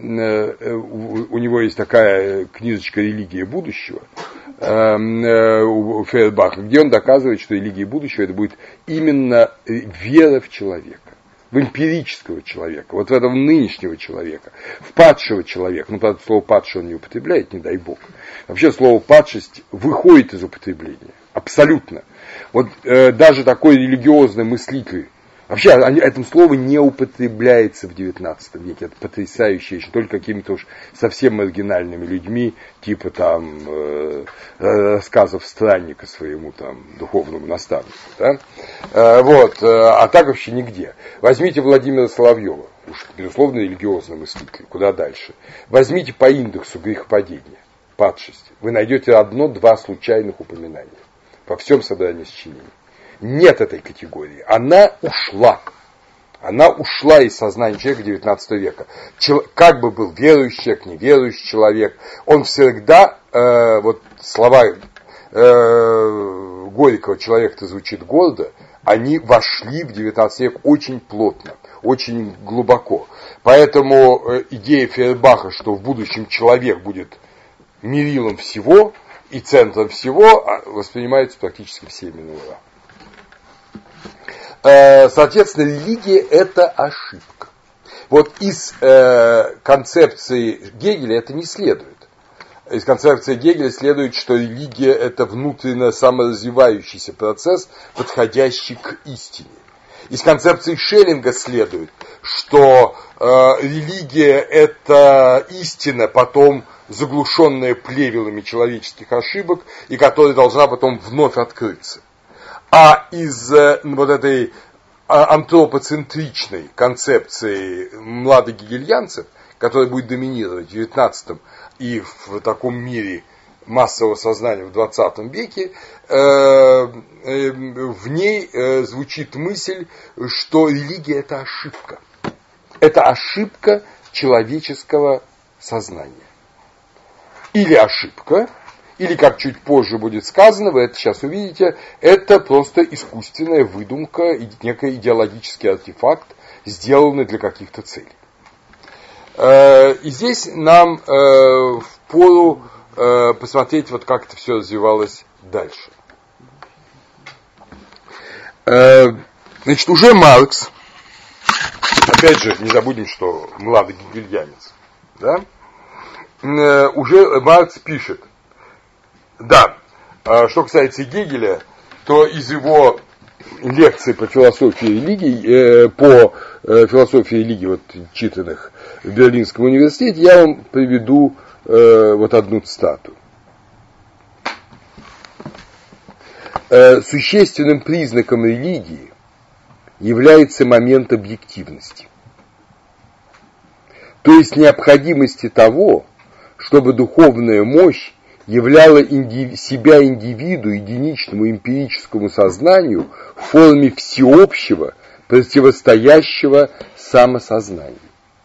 у него есть такая книжечка «Религия будущего» э, э, у Фейербаха, где он доказывает, что религия будущего это будет именно вера в человека. В эмпирического человека, вот в этого нынешнего человека, в падшего человека. Ну, правда, слово «падший» он не употребляет, не дай бог. Вообще слово «падшесть» выходит из употребления. Абсолютно. Вот э, даже такой религиозный мыслитель, вообще это слово не употребляется в девятнадцатом веке. Это потрясающая вещь. Только какими-то уж совсем маргинальными людьми, типа там э, рассказов странника своему там духовному наставнику. Да? Э, вот. А так вообще нигде. Возьмите Владимира Соловьева, уж безусловно религиозный мыслитель, куда дальше. Возьмите по индексу грехопадения, падшесть. Вы найдете одно-два случайных упоминания во всем собрании сочинений. Нет этой категории. Она ушла. Она ушла из сознания человека девятнадцатого века. Чел, как бы был верующий человек, неверующий человек, он всегда, э, вот слова э, Горького «человек-то звучит гордо», они вошли в девятнадцатый век очень плотно, очень глубоко. Поэтому э, идея Фейербаха, что в будущем человек будет мерилом всего и центром всего, воспринимается практически всеми на ура. Соответственно, религия – это ошибка. Вот из э, концепции Гегеля это не следует. Из концепции Гегеля следует, что религия – это внутренне саморазвивающийся процесс, подходящий к истине. Из концепции Шеллинга следует, что э, религия – это истина, потом заглушенная плевелами человеческих ошибок, и которая должна потом вновь открыться. А из э, вот этой антропоцентричной концепции младогегельянцев, которая будет доминировать в девятнадцатом и в таком мире массового сознания в двадцатом веке, в ней звучит мысль, что религия – это ошибка. Это ошибка человеческого сознания. Или ошибка, или, как чуть позже будет сказано, вы это сейчас увидите, это просто искусственная выдумка, некий идеологический артефакт, сделанный для каких-то целей. И здесь нам впору посмотреть, вот как это все развивалось дальше. Значит, уже Маркс, опять же, не забудем, что младый гегельянец, да, уже Маркс пишет, да, что касается Гегеля, то из его лекций по философии религии, по философии религии, вот читанных в Берлинском университете, я вам приведу вот одну цитату. Существенным признаком религии является момент объективности, то есть необходимости того, чтобы духовная мощь являла инди- себя индивиду, единичному эмпирическому сознанию в форме всеобщего, противостоящего самосознанию.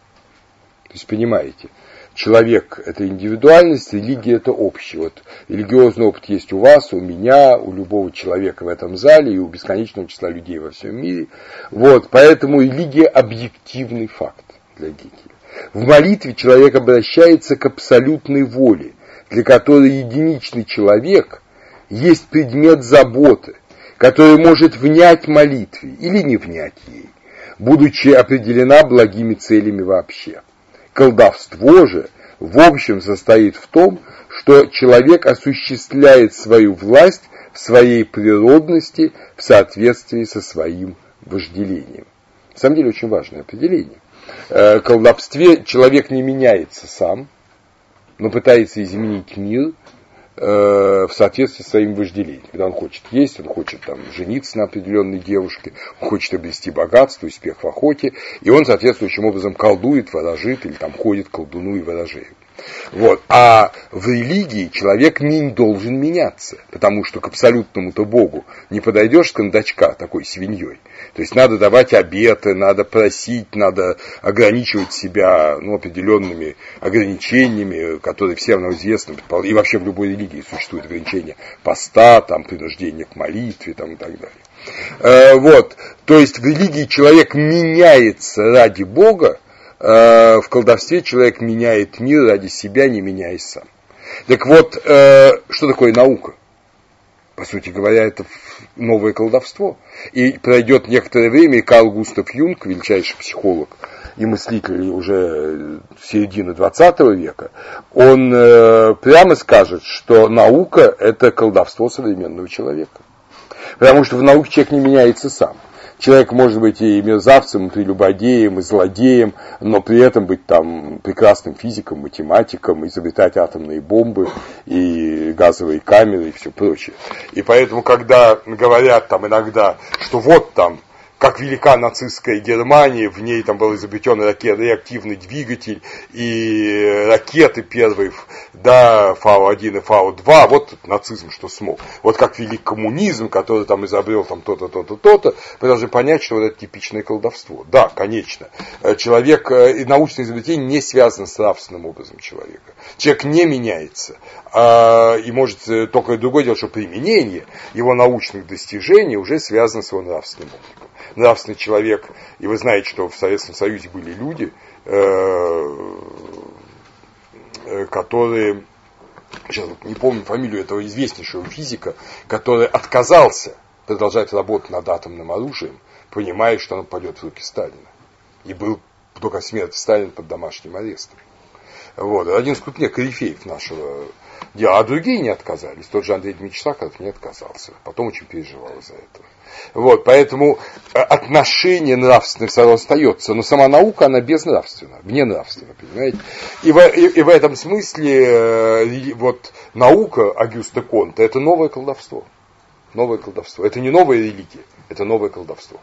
То есть, понимаете, человек – это индивидуальность, религия – это общее. Вот религиозный опыт есть у вас, у меня, у любого человека в этом зале и у бесконечного числа людей во всем мире. Вот, поэтому религия – объективный факт для Гегеля. В молитве человек обращается к абсолютной воле, для которой единичный человек есть предмет заботы, который может внять молитве или не внять ей, будучи определена благими целями вообще. Колдовство же, в общем, состоит в том, что человек осуществляет свою власть в своей природности в соответствии со своим вожделением. На самом деле, очень важное определение. В колдовстве человек не меняется сам, но пытается изменить мир э, в соответствии со своим вожделением. Когда он хочет есть, он хочет там, жениться на определенной девушке, он хочет обрести богатство, успех в охоте, и он соответствующим образом колдует, ворожит, или там ходит к колдуну и ворожею. Вот. А в религии человек не должен меняться, потому что к абсолютному-то Богу не подойдешь с кондачка такой свиньей. То есть надо давать обеты, надо просить, надо ограничивать себя ну, определенными ограничениями, которые всем нам известны. И вообще в любой религии существуют ограничения поста, там, принуждения к молитве там, и так далее. Э, вот. То есть в религии человек меняется ради Бога, в колдовстве человек меняет мир ради себя, не меняясь сам. Так вот, что такое наука? По сути говоря, это новое колдовство. И пройдет некоторое время, и Карл Густав Юнг, величайший психолог и мыслитель уже середины двадцатого века, он прямо скажет, что наука – это колдовство современного человека. Потому что в науке человек не меняется сам. Человек может быть и мерзавцем, и прелюбодеем, и злодеем, но при этом быть там прекрасным физиком, математиком, изобретать атомные бомбы и газовые камеры и все прочее. И поэтому, когда говорят там иногда, что вот там, как велика нацистская Германия, в ней там был изобретен ракет, реактивный двигатель и ракеты первые, да, Фау один и Фау два, вот нацизм что смог. Вот как велик коммунизм, который там изобрел там то-то, то-то, то-то, мы должны понять, что вот это типичное колдовство. Да, конечно, человек, и научное изобретение не связано с нравственным образом человека. Человек не меняется. И может только другое дело, что применение его научных достижений уже связано с его нравственным обликом. Нравственный человек, и вы знаете, что в Советском Союзе были люди, которые, сейчас не помню фамилию этого известнейшего физика, который отказался продолжать работать над атомным оружием, понимая, что оно пойдет в руки Сталина. И был только смерть Сталина под домашним арестом. Вот. Один из крупнейших корифеев нашего дела, а другие не отказались. Тот же Андрей Дмитриевич Сахаров не отказался. Потом очень переживал из-за этого. Вот, поэтому отношение нравственное все равно остается, но сама наука, она безнравственна, вненравственна, понимаете? И в, и, и в этом смысле вот, наука Агюста Конта – это новое колдовство. Новое колдовство. Это не новая религия, это новое колдовство.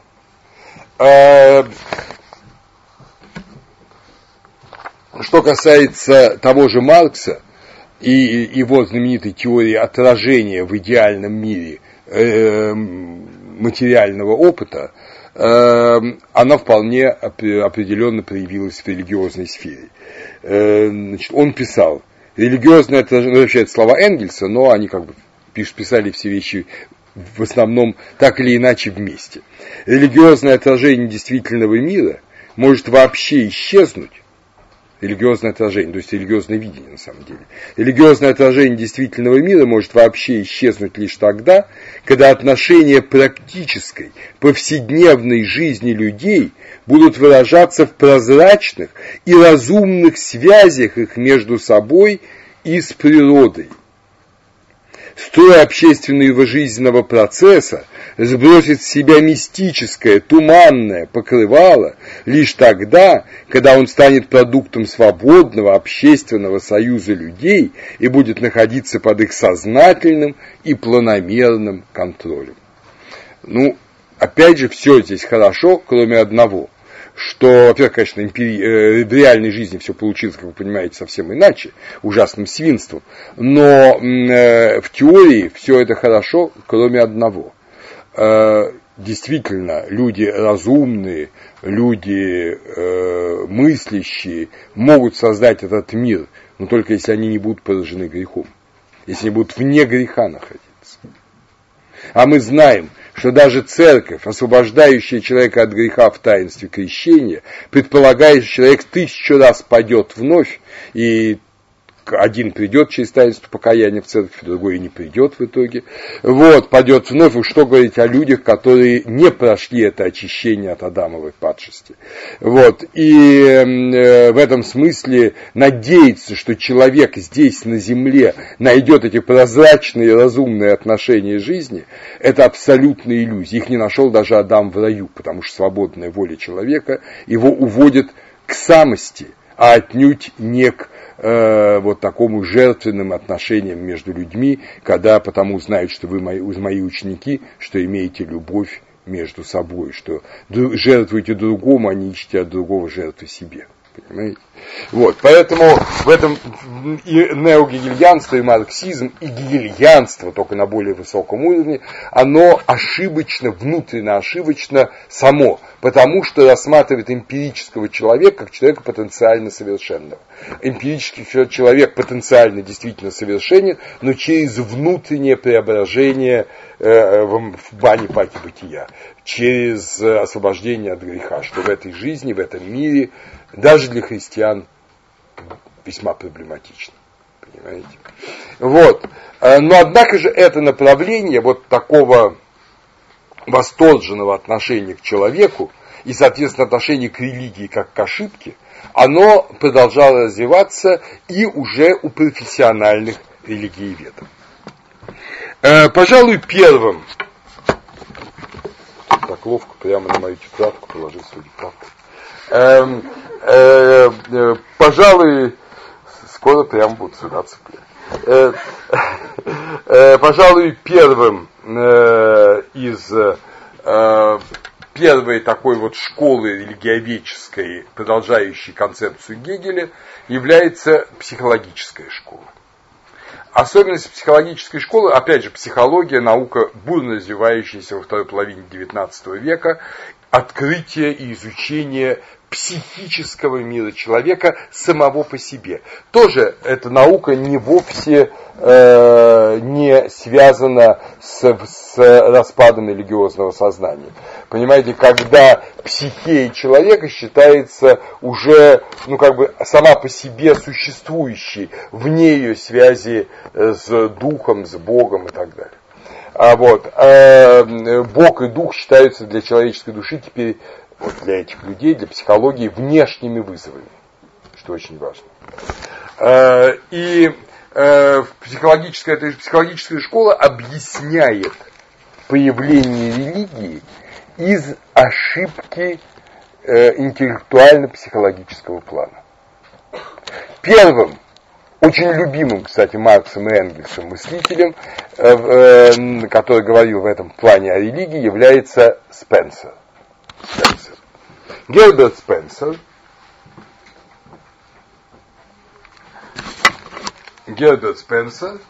Что касается того же Маркса, и его знаменитой теории отражения в идеальном мире э, материального опыта, э, она вполне определенно проявилась в религиозной сфере. Э, значит, он писал, религиозное отражение, вообще это слова Энгельса, но они как бы писали все вещи в основном так или иначе вместе. Религиозное отражение действительного мира может вообще исчезнуть. Религиозное отражение, то есть религиозное видение на самом деле. Религиозное отражение действительного мира может вообще исчезнуть лишь тогда, когда отношения практической, повседневной жизни людей будут выражаться в прозрачных и разумных связях их между собой и с природой. Строй общественного жизненного процесса сбросит с себя мистическое, туманное покрывало лишь тогда, когда он станет продуктом свободного общественного союза людей и будет находиться под их сознательным и планомерным контролем. Ну, опять же, все здесь хорошо, кроме одного. Что, во-первых, конечно, импери... э, в реальной жизни все получилось, как вы понимаете, совсем иначе, ужасным свинством, но э, в теории все это хорошо, кроме одного. Э, действительно, люди разумные, люди э, мыслящие могут создать этот мир, но только если они не будут поражены грехом, если они будут вне греха находиться. А мы знаем, что даже церковь, освобождающая человека от греха в таинстве крещения, предполагает, что человек тысячу раз падет вновь, и один придет через таинство покаяния в церковь, другой и не придет в итоге. Вот, падет вновь, уж что говорить о людях, которые не прошли это очищение от Адамовой падшести. Вот, и э, в этом смысле надеяться, что человек здесь на земле найдет эти прозрачные, разумные отношения жизни, это абсолютная иллюзия. Их не нашел даже Адам в раю, потому что свободная воля человека его уводит к самости, а отнюдь не к э, вот такому жертвенным отношениям между людьми, когда потому знают, что вы мои, мои ученики, что имеете любовь между собой, что жертвуете другому, а не ищете от другого жертвы себе. Понимаете? Вот, поэтому в этом и неогегельянство, и марксизм, и гегельянство, только на более высоком уровне, оно ошибочно, внутренне ошибочно само, потому что рассматривает эмпирического человека как человека потенциально совершенного. Эмпирический человек потенциально действительно совершенен, но через внутреннее преображение э, в, в бане паки бытия, через освобождение от греха, что в этой жизни, в этом мире даже для христиан весьма проблематично. Понимаете? Вот. Но однако же это направление вот такого восторженного отношения к человеку и, соответственно, отношения к религии как к ошибке, оно продолжало развиваться и уже у профессиональных религиоведов. Пожалуй, первым, так ловко прямо на мою тетрадку положил свою тетрадку, Э, э, э, пожалуй, скоро прямо будут сюда цеплять. Э, э, пожалуй, первым э, из э, первой такой вот школы религиоведческой, продолжающей концепцию Гегеля, является психологическая школа. Особенность психологической школы, опять же, психология, наука, бурно развивающаяся во второй половине девятнадцатого века, открытие и изучение психического мира человека самого по себе. Тоже эта наука не вовсе э, не связана с, с распадом религиозного сознания. Понимаете, когда психея человека считается уже, ну, как бы сама по себе существующей, вне ее связи с духом, с Богом и так далее. А вот, э, Бог и дух считаются для человеческой души теперь, вот для этих людей, для психологии, внешними вызовами, что очень важно. Э, и э, психологическая, эта психологическая школа объясняет появление религии из ошибки э, интеллектуально-психологического плана. Первым, очень любимым, кстати, Марксом и Энгельсом мыслителем, э, э, который говорил в этом плане о религии, является Спенсер. Спенсер. Герберт Спенсер Герберт Спенсер.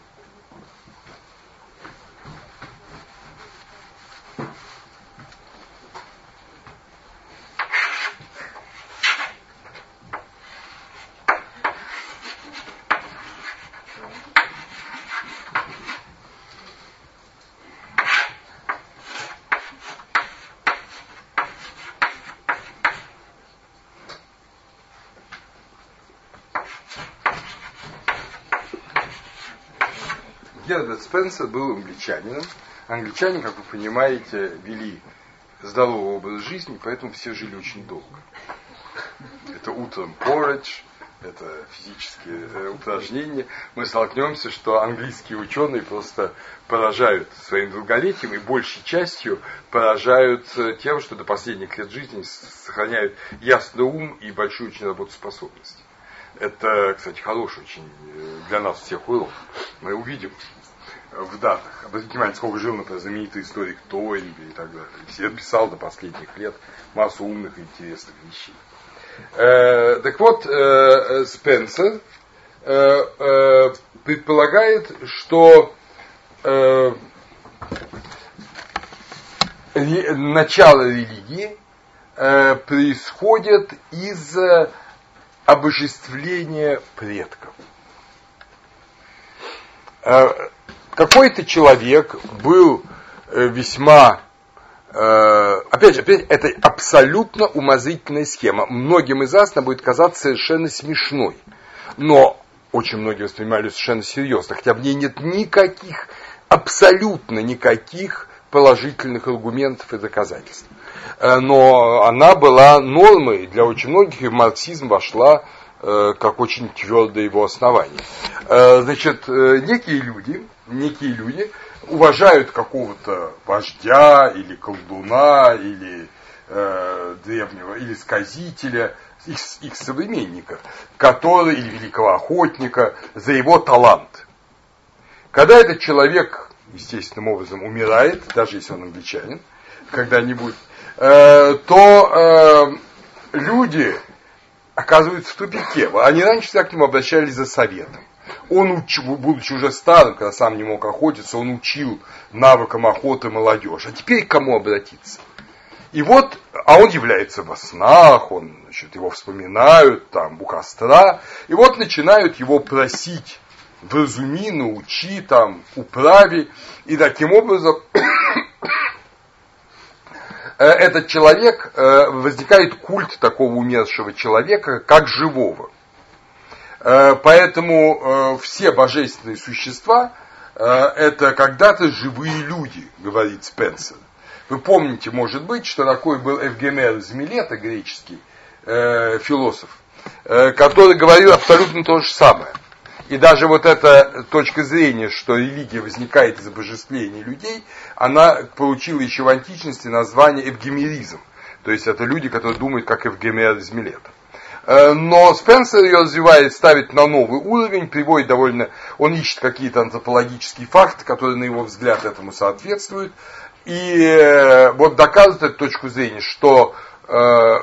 Герберт Спенсер был англичанином. Англичане, как вы понимаете, вели здоровый образ жизни, поэтому все жили очень долго. Это утром порridge, это физические упражнения. Мы столкнемся, что английские ученые просто поражают своим долголетием и большей частью поражают тем, что до последних лет жизни сохраняют ясный ум и большую очень работоспособность. Это, кстати, хороший очень для нас всех урок. Мы увидим в датах. Обратите внимание, сколько жил, например, знаменитый историк Тойнби и так далее. Все писал до последних лет массу умных и интересных вещей. Э, так вот, э, Спенсер э, э, предполагает, что э, ре, начало религии э, происходит из обожествления предков. Э, Какой-то человек был весьма, э, опять же, опять, это абсолютно умозрительная схема. Многим из нас она будет казаться совершенно смешной, но очень многие воспринимали совершенно серьезно, хотя в ней нет никаких, абсолютно никаких положительных аргументов и доказательств. Но она была нормой для очень многих, и в марксизм вошла э, как очень твердое его основание. Э, значит, э, некие люди, некие люди уважают какого-то вождя или колдуна или э, древнего, или сказителя, их, их современника, который, или великого охотника, за его талант. Когда этот человек естественным образом умирает, даже если он англичанин, когда-нибудь, э, то э, люди оказываются в тупике. Они раньше всегда к нему обращались за советом. Он, уч, будучи уже старым, когда сам не мог охотиться, он учил навыкам охоты молодежь. А теперь к кому обратиться? И вот, а он является во снах, он, значит, его вспоминают там у костра, и вот начинают его просить: вразуми, научи, там, управи, и таким образом этот человек, возникает культ такого умершего человека, как живого. Поэтому все божественные существа это когда-то живые люди, говорит Спенсер. Вы помните, может быть, что такой был Евгемер из Милета, греческий философ, который говорил абсолютно то же самое. И даже вот эта точка зрения, что религия возникает из обожествления людей, она получила еще в античности название евгемеризм. То есть это люди, которые думают, как Евгемер из Милета. Но Спенсер ее развивает, ставит на новый уровень, приводит довольно... Он ищет какие-то антропологические факты, которые, на его взгляд, этому соответствуют. И вот доказывает эту точку зрения, что вера,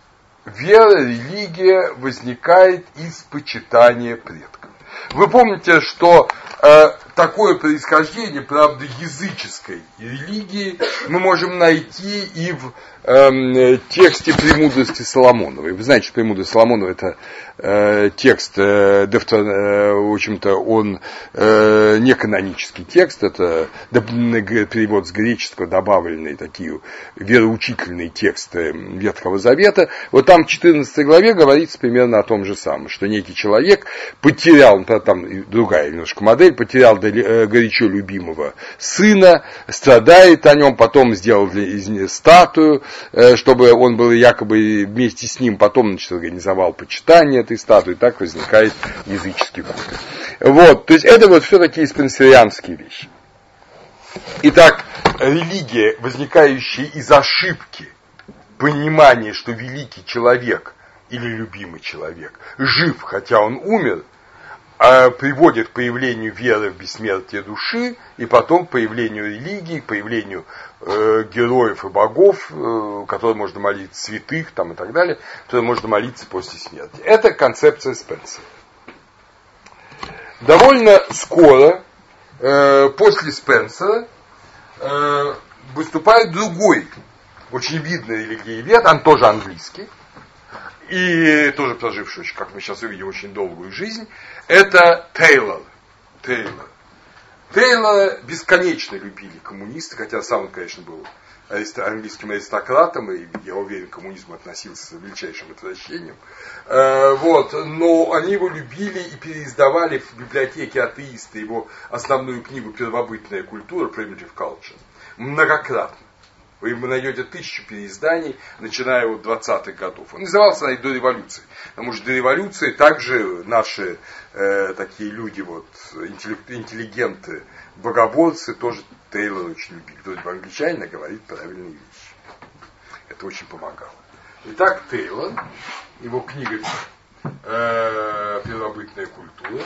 религия возникает из почитания предков. Вы помните, что э, такое происхождение, правда, языческой религии мы можем найти и в э, тексте «Премудрости Соломоновой». Вы знаете, что «Премудрость Соломонова» — это э, текст, э, дефтор, э, в общем-то, он э, не канонический текст, это перевод с греческого, добавленные такие вероучительные тексты Ветхого Завета. Вот там в четырнадцатой главе говорится примерно о том же самом, что некий человек потерял, там другая немножко модель, потерял горячо любимого сына, страдает о нем, потом сделал из него статую, чтобы он был якобы вместе с ним, потом, значит, организовал почитание этой статуи, так возникает языческий культ. Вот, то есть это вот все такие спенсерианские вещи. Итак, религия, возникающая из ошибки понимания, что великий человек или любимый человек жив, хотя он умер, приводит к появлению веры в бессмертие души, и потом к появлению религии, к появлению э, героев и богов, э, которые можно молиться, святых там, и так далее, которые можно молиться после смерти. Это концепция Спенсера. довольно скоро, э, после Спенсера, э, выступает другой, очень видный религиовед, он тоже английский, и тоже проживший, как мы сейчас увидим, очень долгую жизнь, это Тейлор. Тейлор. Тейлора бесконечно любили коммунисты, хотя сам он, конечно, был английским аристократом, и, я уверен, к коммунизму относился с величайшим отвращением. Э, вот, но они его любили и переиздавали в библиотеке атеиста его основную книгу «Первобытная культура» Primitive Culture многократно. Вы найдете тысячу переизданий, начиная от двадцатых годов. Он издавался до революции. Потому что до революции также наши э, такие люди, вот, интеллигенты, богоборцы, тоже Тейлора очень любили. Кто-нибудь англичанин говорит правильные вещи. Это очень помогало. Итак, Тейлор, его книга э, «Первобытная культура».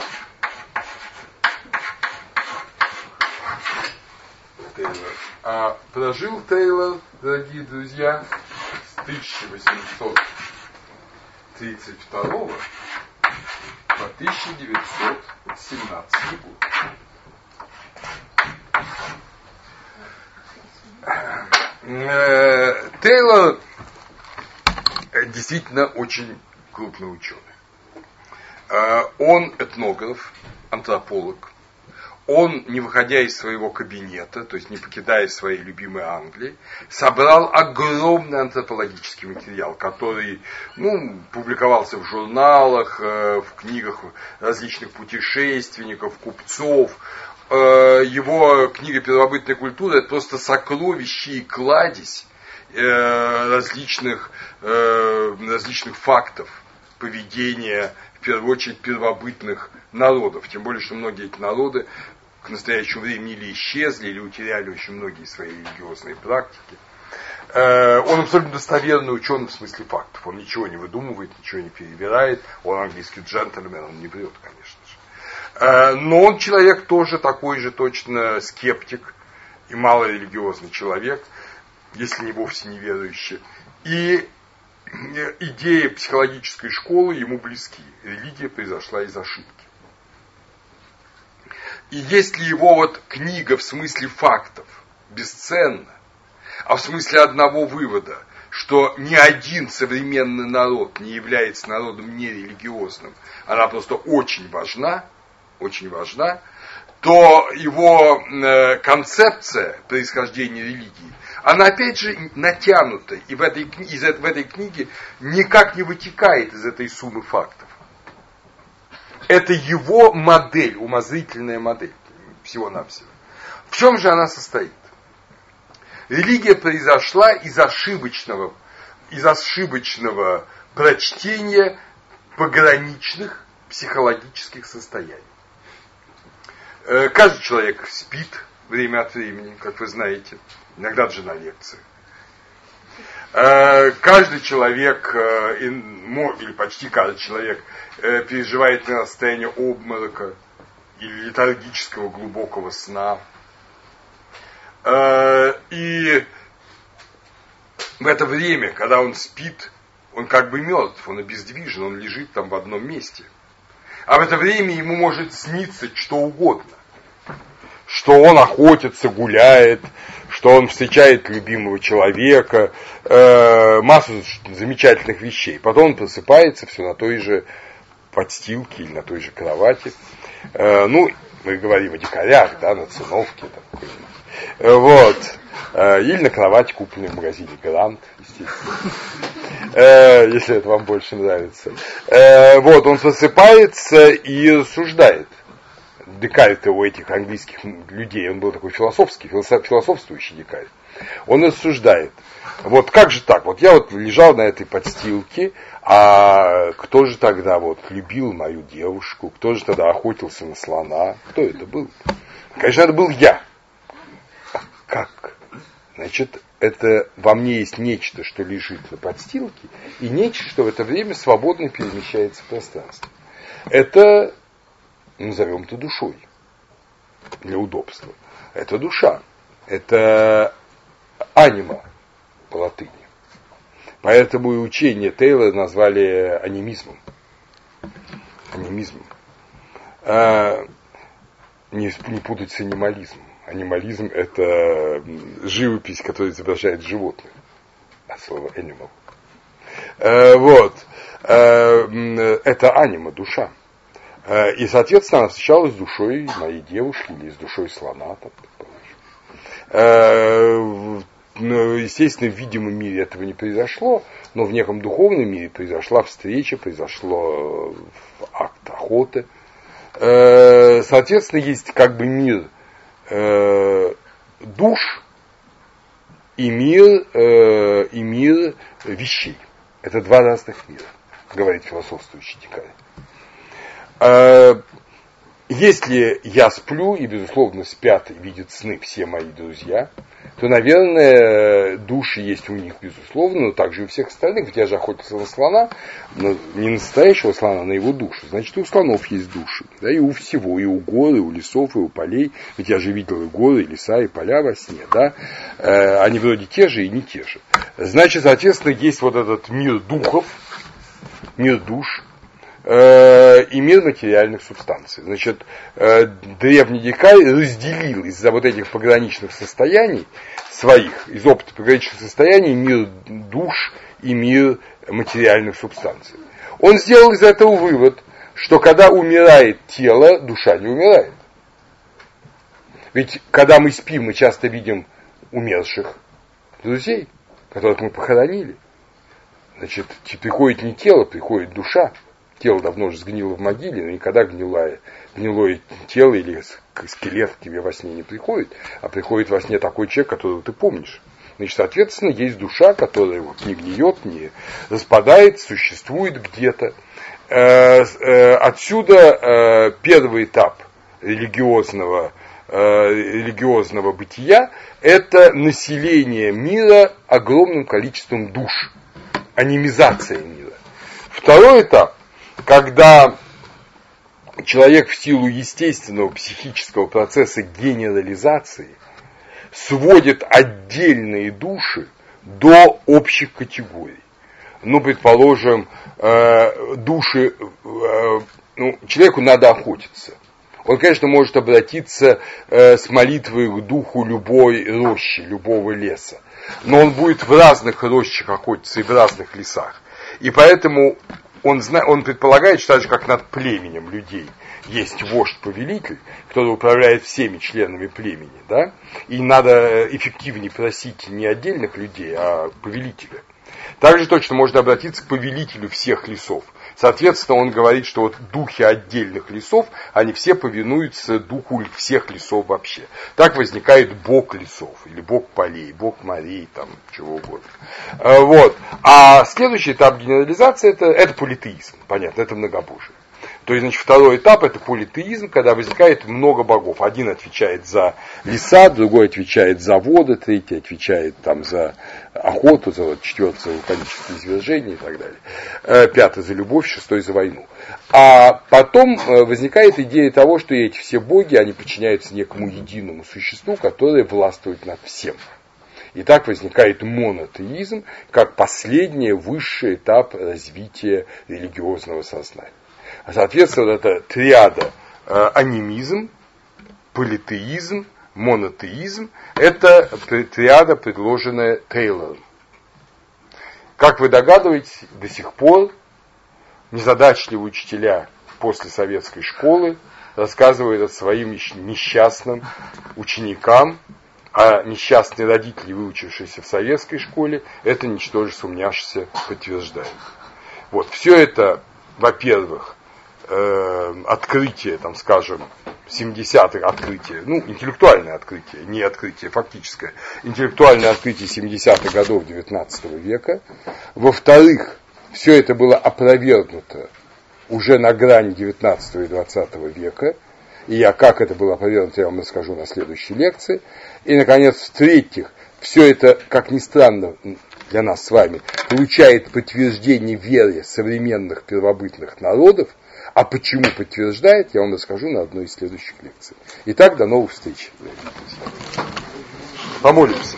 Тейлор. А прожил Тейлор, дорогие друзья, с тысяча восемьсот тридцать второго по тысяча девятьсот семнадцатый год. Тейлор действительно очень крупный ученый. Он этнограф, антрополог. Он, не выходя из своего кабинета, то есть не покидая своей любимой Англии, собрал огромный антропологический материал, который, ну, публиковался в журналах, в книгах различных путешественников, купцов. Его книга «Первобытная культура» — это просто сокровище и кладезь различных, различных фактов поведения, в первую очередь, первобытных народов. Тем более, что многие эти народы к настоящему времени или исчезли, или утеряли очень многие свои религиозные практики. Он абсолютно достоверный ученый в смысле фактов. Он ничего не выдумывает, ничего не перебирает. Он английский джентльмен, он не врет, конечно же. Но он человек тоже такой же точно скептик и малорелигиозный человек, если не вовсе не верующий. И идеи психологической школы ему близки. Религия произошла из ошибки. И если его вот книга в смысле фактов бесценна, а в смысле одного вывода, что ни один современный народ не является народом нерелигиозным, она просто очень важна, очень важна, то его э, концепция происхождения религии, она опять же натянута, и в этой, из, в этой книге никак не вытекает из этой суммы фактов. Это его модель, умозрительная модель, всего-навсего. В чем же она состоит? Религия произошла из ошибочного, из ошибочного прочтения пограничных психологических состояний. Каждый человек спит время от времени, как вы знаете, иногда даже на лекциях. Каждый человек, или почти каждый человек, переживает состояние обморока или летаргического глубокого сна. И в это время, когда он спит, он как бы мертв, он обездвижен, он лежит там в одном месте. А в это время ему может сниться что угодно. Что он охотится, гуляет, что он встречает любимого человека, э, массу замечательных вещей. Потом он просыпается все на той же подстилке или на той же кровати. Э, ну, мы говорим о дикарях, да, на циновке. Там, э, вот. Э, или на кровати, купленной в магазине Грант, естественно. Э, если это вам больше нравится. Э, вот, он просыпается и рассуждает. Дикарь у этих английских людей, он был такой философский, философствующий дикарь. Он рассуждает, вот как же так, вот я вот лежал на этой подстилке, а кто же тогда вот любил мою девушку, кто же тогда охотился на слона, кто это был? Конечно, это был я. А как? Значит, это во мне есть нечто, что лежит на подстилке, и нечто, что в это время свободно перемещается в пространстве. Это назовем это душой, для удобства. Это душа. Это анима по латыни. Поэтому и учение Тейлора назвали анимизмом. Анимизмом. э, не, не путать с анимализмом. Анимализм – это живопись, которая изображает животных. От слова animal. Э, вот. Э, это анима, душа. Э, и, соответственно, она встречалась с душой моей девушки или с душой слона, там, предположим. Э, естественно, в видимом мире этого не произошло, но в неком духовном мире произошла встреча, произошло акт охоты. Э, соответственно, есть как бы мир э, душ и мир, э, и мир вещей. Это два разных мира, говорит философствующий Дикарь. Э, если я сплю, и, безусловно, спят и видят сны все мои друзья, то, наверное, души есть у них, безусловно, но также и у всех остальных. Ведь я же охотился на слона, но не настоящего слона, а на его душу. Значит, и у слонов есть души. Да, и у всего, и у гор, и у лесов, и у полей. Ведь я же видел и горы, и леса, и поля во сне. Да? Э, они вроде те же и не те же. Значит, соответственно, есть вот этот мир духов, мир душ, и мир материальных субстанций. Значит, древний Дикарь разделил из-за вот этих пограничных состояний своих, из опыта пограничных состояний, мир душ и мир материальных субстанций. Он сделал из этого вывод, что когда умирает тело, душа не умирает. Ведь когда мы спим, мы часто видим умерших друзей, которых мы похоронили. Значит, приходит не тело, приходит душа. Тело давно уже сгнило в могиле, но никогда гнилое, гнилое тело или скелет к тебе во сне не приходит, а приходит во сне такой человек, которого ты помнишь. Значит, соответственно, есть душа, которая вот не гниет, не распадается, существует где-то. Отсюда первый этап религиозного, религиозного бытия – это население мира огромным количеством душ, анимизация мира. Второй этап, когда человек в силу естественного психического процесса генерализации сводит отдельные души до общих категорий. Ну, предположим, э, души, э, ну, человеку надо охотиться. Он, конечно, может обратиться э, с молитвой к духу любой рощи, любого леса. Но он будет в разных рощах охотиться и в разных лесах. И поэтому Он, зна, он предполагает, что так же, как над племенем людей есть вождь-повелитель, который управляет всеми членами племени, да, и надо эффективнее просить не отдельных людей, а повелителя. Также точно можно обратиться к повелителю всех лесов. Соответственно, он говорит, что вот духи отдельных лесов, они все повинуются духу всех лесов вообще. Так возникает бог лесов, или бог полей, бог морей, там, чего угодно. Вот. А следующий этап генерализации это, это политеизм, понятно, это многобожие. То есть, значит, второй этап это политеизм, когда возникает много богов. Один отвечает за леса, другой отвечает за воды, третий отвечает там за охоту, за вот, четвертый за вулканические извержения и так далее. Пятый за любовь, шестой за войну. А потом возникает идея того, что эти все боги, они подчиняются некому единому существу, которое властвует над всем. И так возникает монотеизм, как последний высший этап развития религиозного сознания. Соответственно, вот эта триада э, анимизм, политеизм, монотеизм, это триада, предложенная Тейлором. Как вы догадываетесь, до сих пор незадачливые учителя после советской школы рассказывают о своим несчастным ученикам, а несчастные родители, выучившиеся в советской школе, это ничтоже сумняшися подтверждают. Вот, все это, во-первых, открытие, там, скажем, семидесятых, открытие, ну, интеллектуальное открытие, не открытие фактическое, интеллектуальное открытие семидесятых годов девятнадцатого века. Во-вторых, все это было опровергнуто уже на грани девятнадцатого и двадцатого века, и я, как это было опровергнуто, я вам расскажу на следующей лекции. И, наконец, в-третьих, все это, как ни странно для нас с вами, получает подтверждение веры современных первобытных народов. А почему подтверждает, я вам расскажу на одной из следующих лекций. Итак, до новых встреч. Помолимся.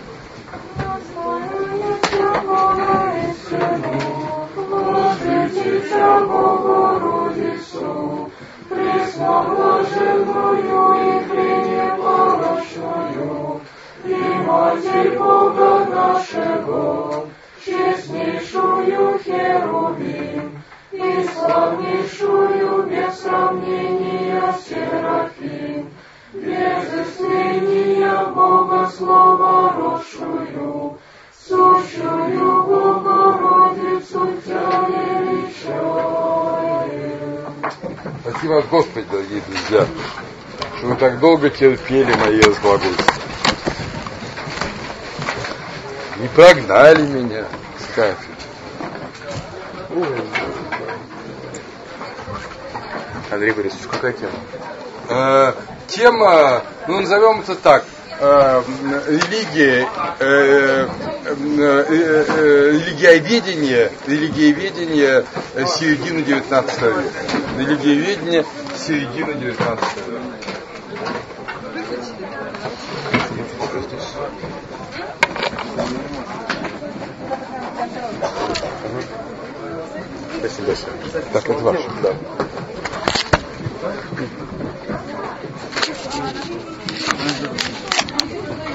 Господи, Богородицу, пресноблаженную и пренепорочную, и Матерь Бога нашего, честнейшую Херувим, и славнейшую без сравнения Серафим, без истления Бога Слова родшую, сущую Богородицу Тя величаем. Спасибо вас, Господи, дорогие друзья, что вы так долго терпели мои разглагольства. Не прогнали меня с кафедры. Андрей Борисович, какая тема? Э, тема, ну назовем это так, э, религия, э, э, э, религиоведение, религиоведение середины девятнадцатого века. Религиоведение середины девятнадцатого века. Спасибо большое. Так, это ваше, да.